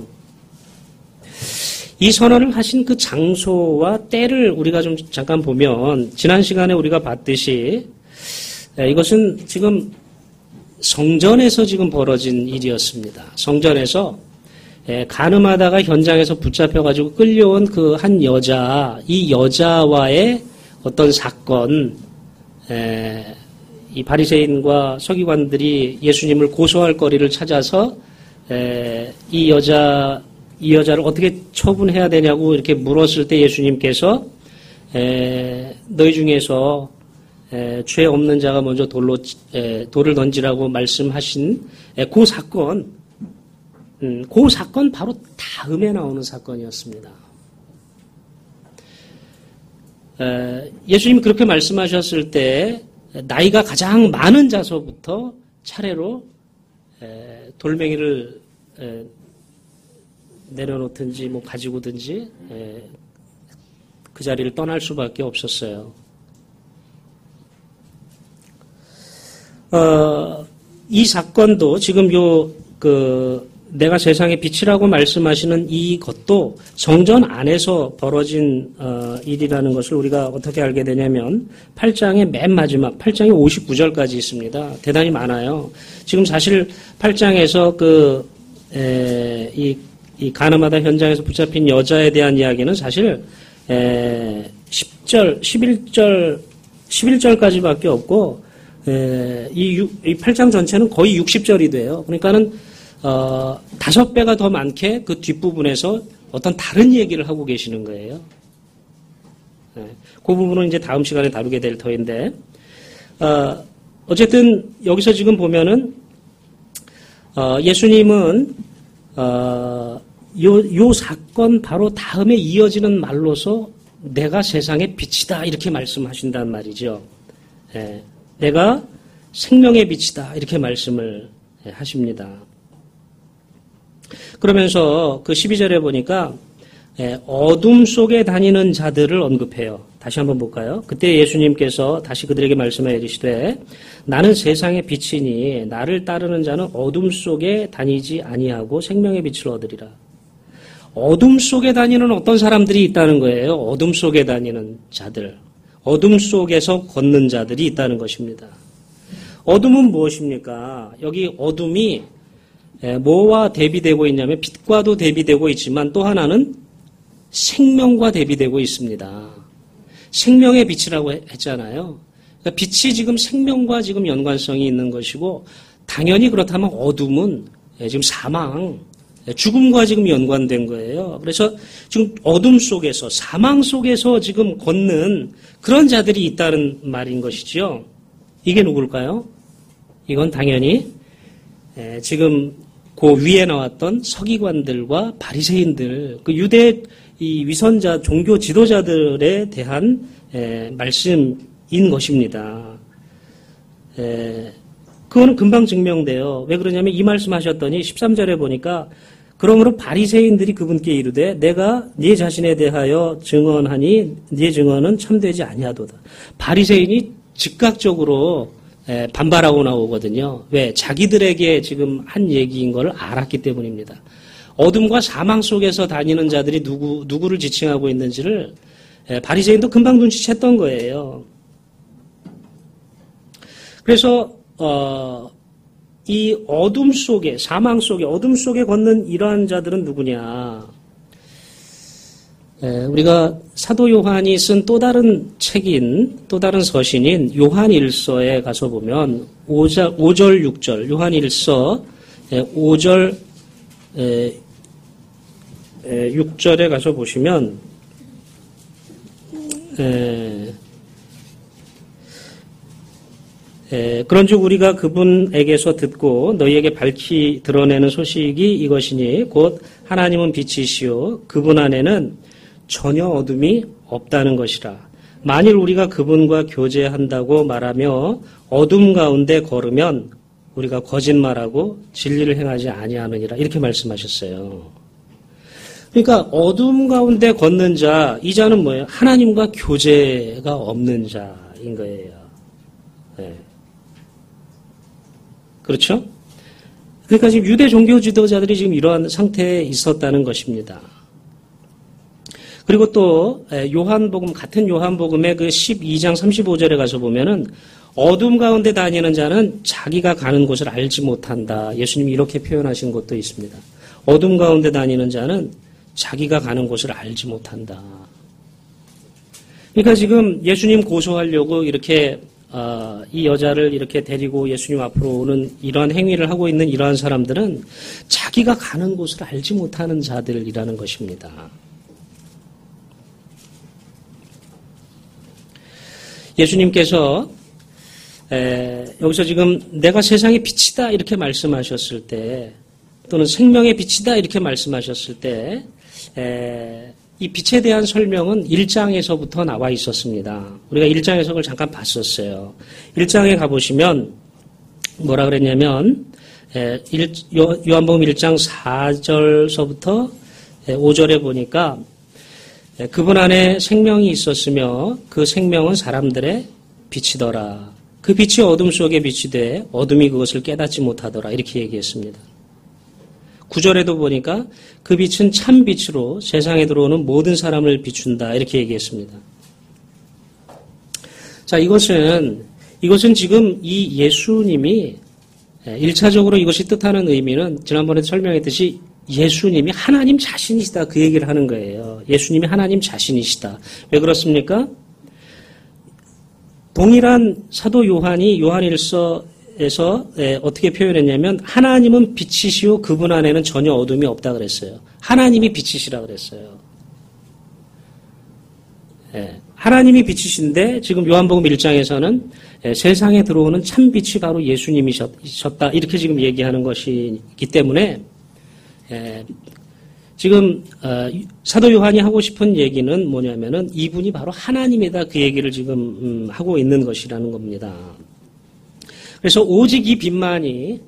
이 선언을 하신 그 장소와 때를 우리가 좀 잠깐 보면, 지난 시간에 우리가 봤듯이 이것은 지금 성전에서 지금 벌어진 일이었습니다. 성전에서 간음하다가 현장에서 붙잡혀가지고 끌려온 그 한 여자, 이 여자와의 어떤 사건, 이 바리새인과 서기관들이 예수님을 고소할 거리를 찾아서 이 여자를 어떻게 처분해야 되냐고 이렇게 물었을 때 예수님께서 너희 중에서 죄 없는 자가 먼저 돌을 던지라고 말씀하신 그 사건, 그 사건 바로 다음에 나오는 사건이었습니다. 예수님이 그렇게 말씀하셨을 때 나이가 가장 많은 자서부터 차례로 돌멩이를 내려놓든지 뭐 가지고든지 그 자리를 떠날 수밖에 없었어요. 이 사건도 지금 내가 세상의 빛이라고 말씀하시는 이것도 성전 안에서 벌어진 일이라는 것을 우리가 어떻게 알게 되냐면 8장의 맨 마지막 8장이 59절까지 있습니다. 대단히 많아요. 지금 사실 8장에서 이 가늠하다 현장에서 붙잡힌 여자에 대한 이야기는 사실 10절, 11절까지밖에 없고 이 8장 전체는 거의 60절이 돼요. 그러니까는 5배가 더 많게 그 뒷부분에서 어떤 다른 얘기를 하고 계시는 거예요. 그 부분은 이제 다음 시간에 다루게 될 터인데, 어쨌든 여기서 지금 보면은, 예수님은, 요 사건 바로 다음에 이어지는 말로서 내가 세상의 빛이다 이렇게 말씀하신단 말이죠. 내가 생명의 빛이다 이렇게 말씀을 하십니다. 그러면서 그 12절에 보니까 어둠 속에 다니는 자들을 언급해요. 다시 한번 볼까요? 그때 예수님께서 다시 그들에게 말씀하여 이르시되 나는 세상의 빛이니 나를 따르는 자는 어둠 속에 다니지 아니하고 생명의 빛을 얻으리라. 어둠 속에 다니는 어떤 사람들이 있다는 거예요. 어둠 속에 다니는 자들. 어둠 속에서 걷는 자들이 있다는 것입니다. 어둠은 무엇입니까? 여기 어둠이 뭐와 대비되고 있냐면 빛과도 대비되고 있지만 또 하나는 생명과 대비되고 있습니다. 생명의 빛이라고 했잖아요. 그러니까 빛이 지금 생명과 지금 연관성이 있는 것이고 당연히 그렇다면 어둠은 지금 사망, 죽음과 지금 연관된 거예요. 그래서 지금 어둠 속에서 사망 속에서 지금 걷는 그런 자들이 있다는 말인 것이죠. 이게 누굴까요? 이건 당연히 지금 그 위에 나왔던 서기관들과 바리새인들, 그 유대 이 위선자, 종교 지도자들에 대한 말씀인 것입니다. 그거는 금방 증명돼요. 왜 그러냐면 이 말씀하셨더니 13절에 보니까 그러므로 바리새인들이 그분께 이르되 내가 네 자신에 대하여 증언하니 네 증언은 참되지 아니하도다. 바리새인이 즉각적으로 반발하고 나오거든요. 왜? 자기들에게 지금 한 얘기인 걸 알았기 때문입니다. 어둠과 사망 속에서 다니는 자들이 누구를 지칭하고 있는지를 바리새인도 금방 눈치챘던 거예요. 그래서 이 어둠 속에, 사망 속에, 어둠 속에 걷는 이러한 자들은 누구냐? 우리가 사도 요한이 쓴 또 다른 책인, 또 다른 서신인 요한일서에 가서 보면 5절, 6절, 요한일서 5절, 6절에 가서 보시면 그런즉 우리가 그분에게서 듣고 너희에게 밝히 드러내는 소식이 이것이니 곧 하나님은 빛이시오 그분 안에는 전혀 어둠이 없다는 것이라. 만일 우리가 그분과 교제한다고 말하며 어둠 가운데 걸으면 우리가 거짓말하고 진리를 행하지 아니하느니라. 이렇게 말씀하셨어요. 그러니까 어둠 가운데 걷는 자, 이 자는 뭐예요? 하나님과 교제가 없는 자인 거예요. 네. 그렇죠? 그러니까 지금 유대 종교 지도자들이 지금 이러한 상태에 있었다는 것입니다. 그리고 또 요한복음, 같은 요한복음의 그 12장 35절에 가서 보면은 어둠 가운데 다니는 자는 자기가 가는 곳을 알지 못한다. 예수님이 이렇게 표현하신 것도 있습니다. 어둠 가운데 다니는 자는 자기가 가는 곳을 알지 못한다. 그러니까 지금 예수님 고소하려고 이렇게 이 여자를 이렇게 데리고 예수님 앞으로 오는 이러한 행위를 하고 있는 이러한 사람들은 자기가 가는 곳을 알지 못하는 자들이라는 것입니다. 예수님께서 여기서 지금 내가 세상의 빛이다 이렇게 말씀하셨을 때 또는 생명의 빛이다 이렇게 말씀하셨을 때 이 빛에 대한 설명은 1장에서부터 나와 있었습니다. 우리가 1장에서 그걸 잠깐 봤었어요. 1장에 가보시면 뭐라 그랬냐면 요한복음 1장 4절서부터 5절에 보니까 그분 안에 생명이 있었으며 그 생명은 사람들의 빛이더라. 그 빛이 어둠 속에 빛이 돼 어둠이 그것을 깨닫지 못하더라. 이렇게 얘기했습니다. 9절에도 보니까 그 빛은 참 빛으로 세상에 들어오는 모든 사람을 비춘다. 이렇게 얘기했습니다. 자, 이것은 지금 이 예수님이 1차적으로 이것이 뜻하는 의미는 지난번에 설명했듯이 예수님이 하나님 자신이시다. 그 얘기를 하는 거예요. 예수님이 하나님 자신이시다. 왜 그렇습니까? 동일한 사도 요한이 요한일서에서 어떻게 표현했냐면 하나님은 빛이시오 그분 안에는 전혀 어둠이 없다 그랬어요. 하나님이 빛이시라 그랬어요. 하나님이 빛이신데 지금 요한복음 1장에서는 세상에 들어오는 참빛이 바로 예수님이셨다. 이렇게 지금 얘기하는 것이기 때문에 지금 사도 요한이 하고 싶은 얘기는 뭐냐면은 이분이 바로 하나님이다. 그 얘기를 지금 하고 있는 것이라는 겁니다. 그래서 오직 이 빛만이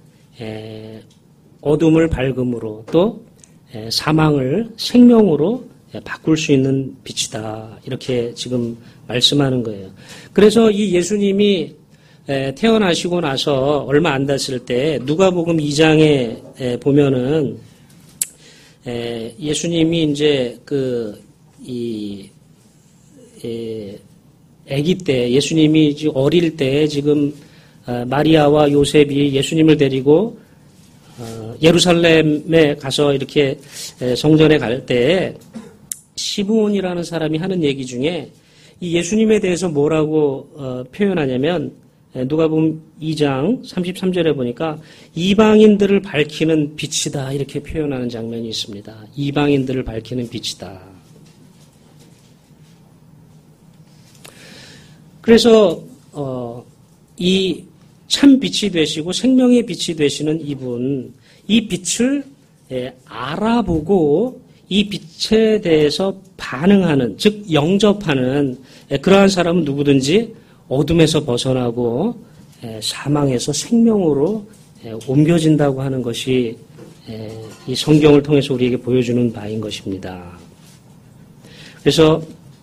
어둠을 밝음으로 또 사망을 생명으로 바꿀 수 있는 빛이다. 이렇게 지금 말씀하는 거예요. 그래서 이 예수님이 태어나시고 나서 얼마 안 됐을 때 누가복음 2장에 보면은 예수님이 이제 아기 때 예수님이 어릴 때 지금 마리아와 요셉이 예수님을 데리고 예루살렘에 가서 이렇게 성전에 갈 때 시므온이라는 사람이 하는 얘기 중에 이 예수님에 대해서 뭐라고 표현하냐면 누가복음 2장 33절에 보니까 이방인들을 밝히는 빛이다 이렇게 표현하는 장면이 있습니다. 이방인들을 밝히는 빛이다. 그래서 이 참 빛이 되시고 생명의 빛이 되시는 이분, 이 빛을 알아보고 이 빛에 대해서 반응하는, 즉 영접하는 그러한 사람은 누구든지 어둠에서 벗어나고 사망에서 생명으로 옮겨진다고 하는 것이 이 성경을 통해서 우리에게 보여주는 바인 것입니다. 그래서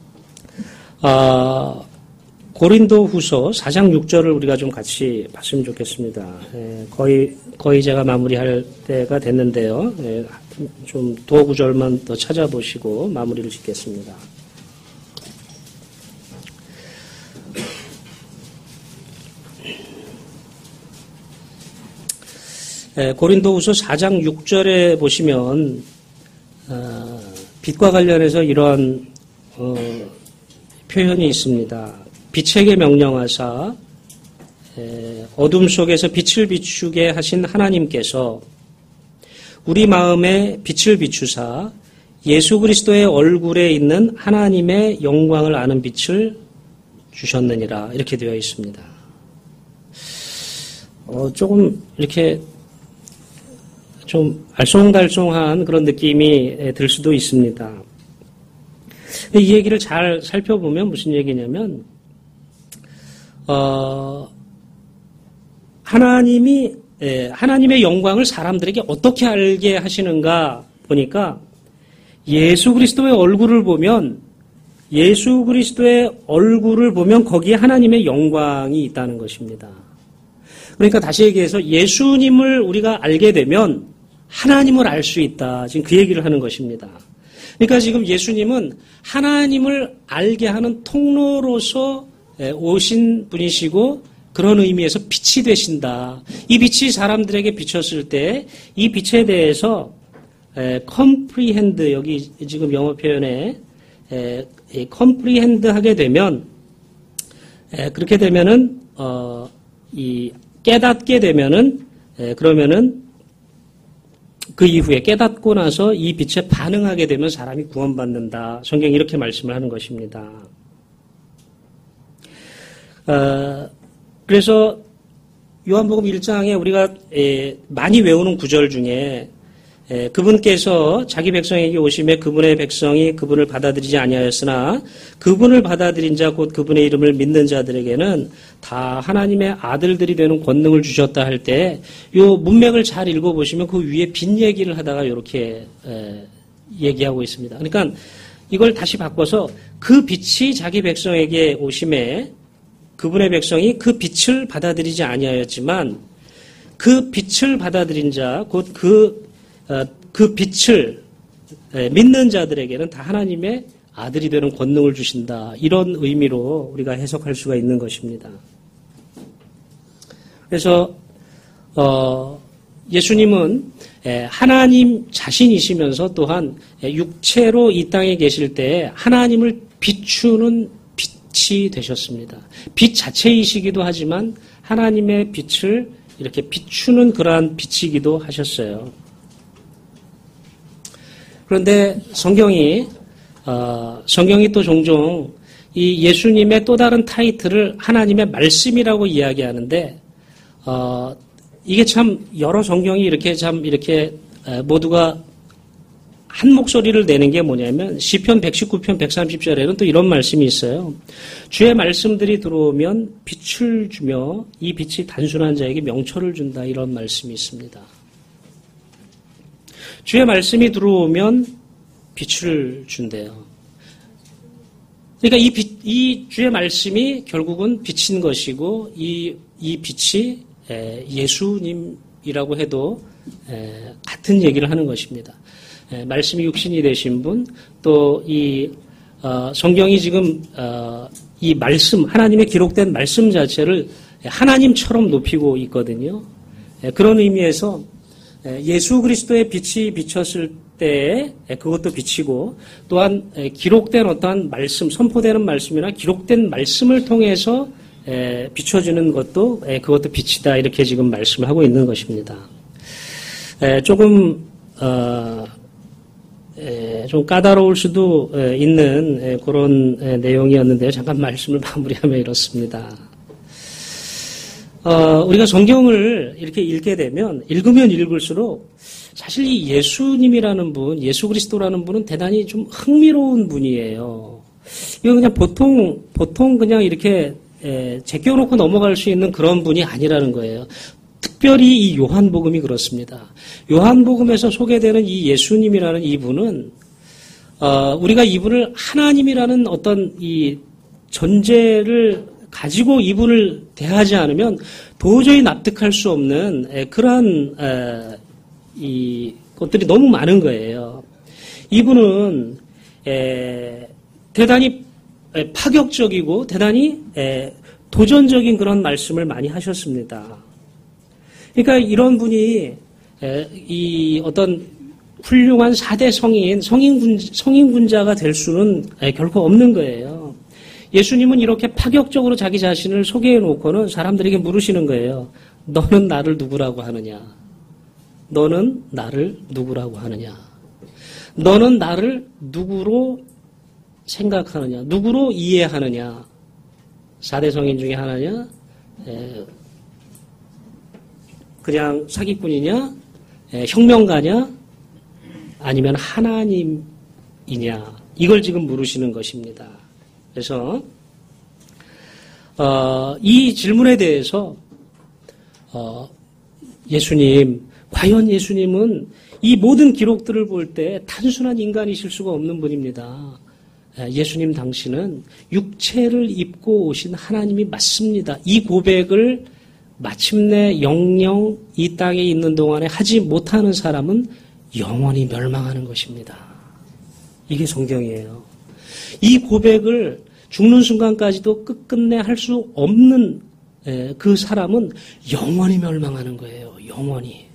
고린도후서 4장 6절을 우리가 좀 같이 봤으면 좋겠습니다. 거의 제가 마무리할 때가 됐는데요. 좀 더 구절만 더 찾아보시고 마무리를 짓겠습니다. 고린도후서 4장 6절에 보시면 빛과 관련해서 이러한 표현이 있습니다. 빛에게 명령하사 어둠 속에서 빛을 비추게 하신 하나님께서 우리 마음에 빛을 비추사 예수 그리스도의 얼굴에 있는 하나님의 영광을 아는 빛을 주셨느니라 이렇게 되어 있습니다. 조금 이렇게 좀 알쏭달쏭한 그런 느낌이 들 수도 있습니다. 이 얘기를 잘 살펴보면 무슨 얘기냐면 하나님의 영광을 사람들에게 어떻게 알게 하시는가 보니까 예수 그리스도의 얼굴을 보면 거기에 하나님의 영광이 있다는 것입니다. 그러니까 다시 얘기해서 예수님을 우리가 알게 되면 하나님을 알 수 있다. 지금 그 얘기를 하는 것입니다. 그러니까 지금 예수님은 하나님을 알게 하는 통로로서 오신 분이시고 그런 의미에서 빛이 되신다. 이 빛이 사람들에게 비쳤을 때 이 빛에 대해서 comprehend 여기 지금 영어 표현에 comprehend 하게 되면 그렇게 되면은 이 깨닫게 되면은 그러면은 그 이후에 깨닫고 나서 이 빛에 반응하게 되면 사람이 구원받는다. 성경이 이렇게 말씀을 하는 것입니다. 그래서 요한복음 1장에 우리가 많이 외우는 구절 중에 그분께서 자기 백성에게 오심에 그분의 백성이 그분을 받아들이지 아니하였으나 그분을 받아들인 자 곧 그분의 이름을 믿는 자들에게는 다 하나님의 아들들이 되는 권능을 주셨다 할 때 요 문맥을 잘 읽어보시면 그 위에 빈 얘기를 하다가 이렇게 얘기하고 있습니다. 그러니까 이걸 다시 바꿔서 그 빛이 자기 백성에게 오심에 그분의 백성이 그 빛을 받아들이지 아니하였지만 그 빛을 받아들인 자 곧 그 빛을 믿는 자들에게는 다 하나님의 아들이 되는 권능을 주신다. 이런 의미로 우리가 해석할 수가 있는 것입니다. 그래서 예수님은 하나님 자신이시면서 또한 육체로 이 땅에 계실 때 하나님을 비추는 빛이 되셨습니다. 빛 자체이시기도 하지만 하나님의 빛을 이렇게 비추는 그러한 빛이기도 하셨어요. 그런데 성경이 또 종종 이 예수님의 또 다른 타이틀을 하나님의 말씀이라고 이야기하는데 이게 참 여러 성경이 이렇게 모두가 한 목소리를 내는 게 뭐냐면 시편 119편 130절에는 또 이런 말씀이 있어요. 주의 말씀들이 들어오면 빛을 주며 이 빛이 단순한 자에게 명철을 준다. 이런 말씀이 있습니다. 주의 말씀이 들어오면 빛을 준대요. 그러니까 이 주의 말씀이 결국은 빛인 것이고 이 빛이 예수님이라고 해도 같은 얘기를 하는 것입니다. 말씀이 육신이 되신 분, 또 이 성경이 지금 이 말씀, 하나님의 기록된 말씀 자체를 하나님처럼 높이고 있거든요. 그런 의미에서 예수 그리스도의 빛이 비쳤을 때 그것도 빛이고 또한 기록된 어떠한 말씀, 선포되는 말씀이나 기록된 말씀을 통해서 비춰주는 것도 그것도 빛이다. 이렇게 지금 말씀을 하고 있는 것입니다. 조금 좀 까다로울 수도 있는 그런 내용이었는데요. 잠깐 말씀을 마무리하면 이렇습니다. 우리가 성경을 이렇게 읽게 되면 읽으면 읽을수록 사실 이 예수님이라는 분, 예수 그리스도라는 분은 대단히 좀 흥미로운 분이에요. 이거 그냥 보통 그냥 이렇게 제껴놓고 넘어갈 수 있는 그런 분이 아니라는 거예요. 특별히 이 요한복음이 그렇습니다. 요한복음에서 소개되는 이 예수님이라는 이분은 우리가 이분을 하나님이라는 어떤 이 존재를 가지고 이분을 대하지 않으면 도저히 납득할 수 없는 그러한 이 것들이 너무 많은 거예요. 이분은 대단히 파격적이고 대단히 도전적인 그런 말씀을 많이 하셨습니다. 그러니까 이런 분이 이 어떤 훌륭한 4대 성인군자가 될 수는 결코 없는 거예요. 예수님은 이렇게 파격적으로 자기 자신을 소개해 놓고는 사람들에게 물으시는 거예요. 너는 나를 누구라고 하느냐? 너는 나를 누구라고 하느냐? 너는 나를 누구로 생각하느냐? 누구로 이해하느냐? 4대 성인 중에 하나냐? 그냥 사기꾼이냐? 혁명가냐? 아니면 하나님이냐? 이걸 지금 물으시는 것입니다. 그래서 이 질문에 대해서 예수님, 과연 예수님은 이 모든 기록들을 볼 때 단순한 인간이실 수가 없는 분입니다. 예수님 당신은 육체를 입고 오신 하나님이 맞습니다. 이 고백을 마침내 영영 이 땅에 있는 동안에 하지 못하는 사람은 영원히 멸망하는 것입니다. 이게 성경이에요. 이 고백을 죽는 순간까지도 끝끝내 할 수 없는 그 사람은 영원히 멸망하는 거예요. 영원히.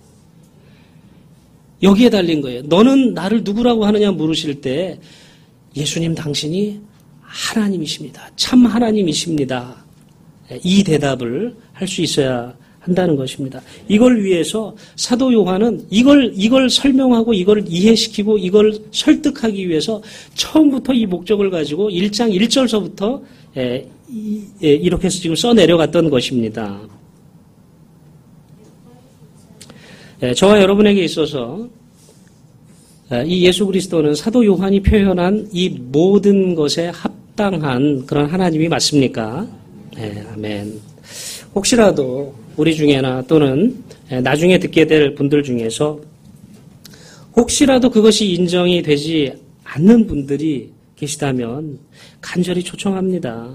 여기에 달린 거예요. 너는 나를 누구라고 하느냐 물으실 때 예수님 당신이 하나님이십니다. 참 하나님이십니다. 이 대답을 할 수 있어야 한다는 것입니다. 이걸 위해서 사도 요한은 이걸 설명하고 이걸 이해시키고 이걸 설득하기 위해서 처음부터 이 목적을 가지고 1장 1절서부터 이렇게 해서 지금 써내려갔던 것입니다. 저와 여러분에게 있어서 이 예수 그리스도는 사도 요한이 표현한 이 모든 것에 합당한 그런 하나님이 맞습니까? 네, 아멘. 혹시라도 우리 중에나 또는 나중에 듣게 될 분들 중에서 혹시라도 그것이 인정이 되지 않는 분들이 계시다면 간절히 초청합니다.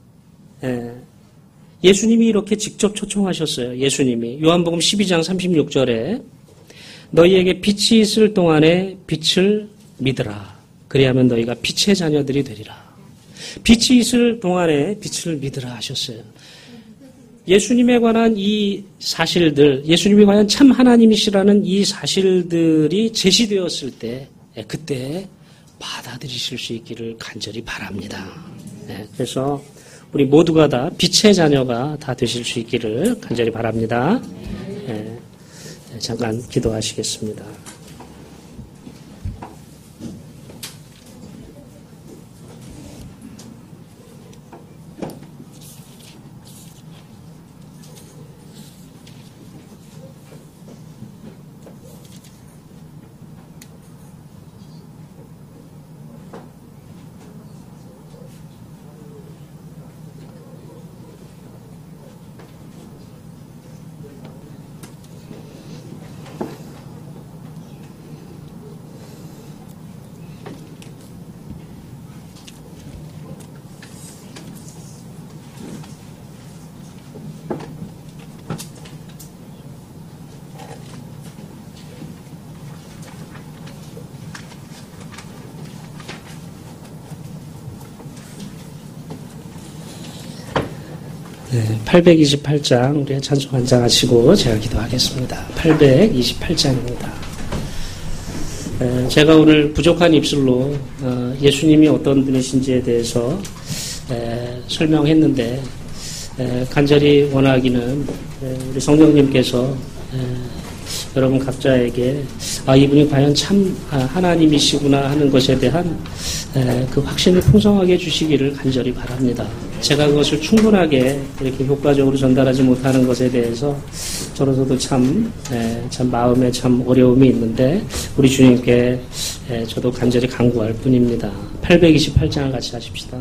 예수님이 이렇게 직접 초청하셨어요. 예수님이 요한복음 12장 36절에 너희에게 빛이 있을 동안에 빛을 믿으라. 그리하면 너희가 빛의 자녀들이 되리라. 빛이 있을 동안에 빛을 믿으라 하셨어요. 예수님에 관한 이 사실들, 예수님이 과연 참 하나님이시라는 이 사실들이 제시되었을 때 그때 받아들이실 수 있기를 간절히 바랍니다. 그래서 우리 모두가 다 빛의 자녀가 다 되실 수 있기를 간절히 바랍니다. 잠깐 기도하시겠습니다. 네, 828장 우리 찬송 한 장 하시고 제가 기도하겠습니다. 828장입니다. 제가 오늘 부족한 입술로 예수님이 어떤 분이신지에 대해서 설명했는데 간절히 원하기는 우리 성령님께서 여러분 각자에게 이분이 과연 참 하나님이시구나 하는 것에 대한 그 확신을 풍성하게 해주시기를 간절히 바랍니다. 제가 그것을 충분하게 이렇게 효과적으로 전달하지 못하는 것에 대해서 저로서도 참 마음에 참 어려움이 있는데 우리 주님께 저도 간절히 간구할 뿐입니다. 828장을 같이 하십시다.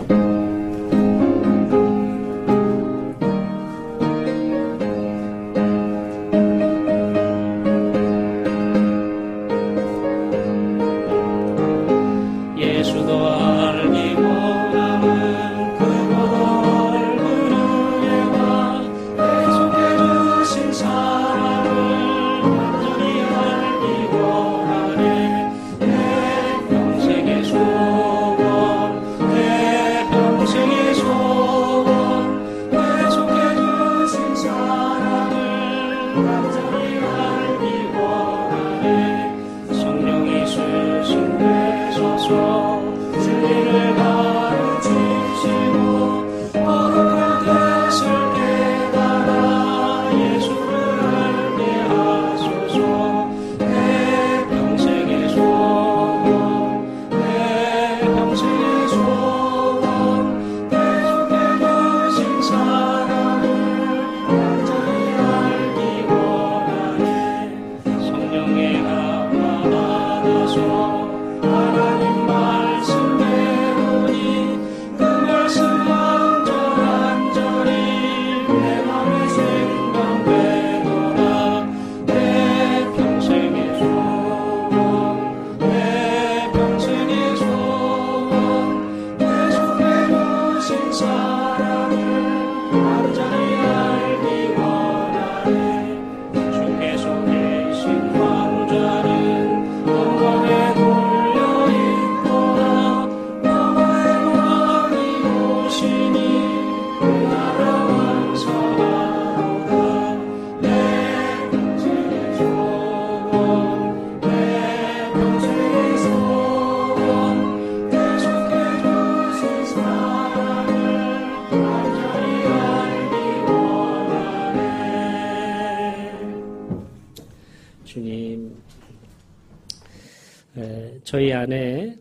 저희 안에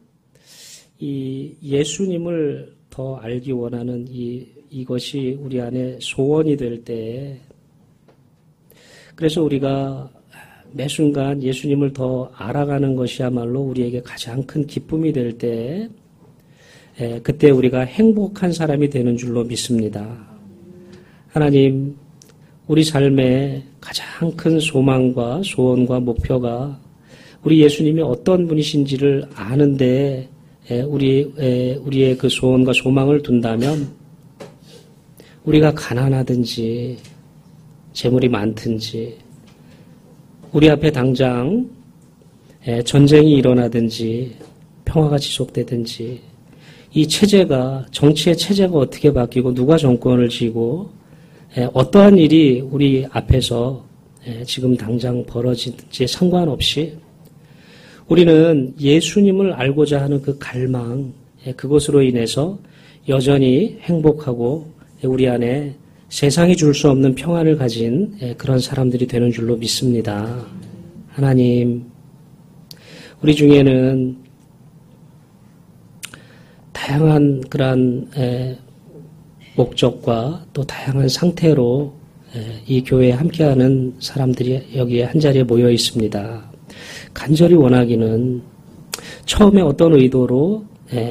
이 예수님을 더 알기 원하는 이것이 우리 안에 소원이 될 때, 그래서 우리가 매 순간 예수님을 더 알아가는 것이야말로 우리에게 가장 큰 기쁨이 될 때, 그때 우리가 행복한 사람이 되는 줄로 믿습니다. 하나님, 우리 삶의 가장 큰 소망과 소원과 목표가 우리 예수님이 어떤 분이신지를 아는데 우리의 그 소원과 소망을 둔다면 우리가 가난하든지 재물이 많든지 우리 앞에 당장 전쟁이 일어나든지 평화가 지속되든지 이 체제가 정치의 체제가 어떻게 바뀌고 누가 정권을 쥐고 어떠한 일이 우리 앞에서 지금 당장 벌어지든지 상관없이 우리는 예수님을 알고자 하는 그 갈망, 그것으로 인해서 여전히 행복하고 우리 안에 세상이 줄 수 없는 평안을 가진 그런 사람들이 되는 줄로 믿습니다. 하나님, 우리 중에는 다양한 그러한 목적과 또 다양한 상태로 이 교회에 함께하는 사람들이 여기에 한자리에 모여 있습니다. 간절히 원하기는 처음에 어떤 의도로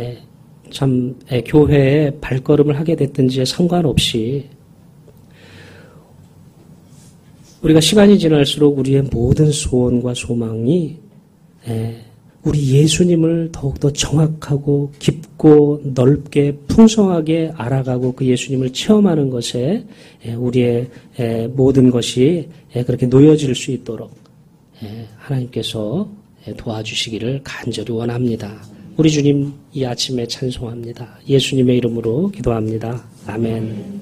교회에 발걸음을 하게 됐든지에 상관없이 우리가 시간이 지날수록 우리의 모든 소원과 소망이 우리 예수님을 더욱더 정확하고 깊고 넓게 풍성하게 알아가고 그 예수님을 체험하는 것에 우리의 모든 것이 그렇게 놓여질 수 있도록 하나님께서 도와주시기를 간절히 원합니다. 우리 주님 이 아침에 찬송합니다. 예수님의 이름으로 기도합니다. 아멘.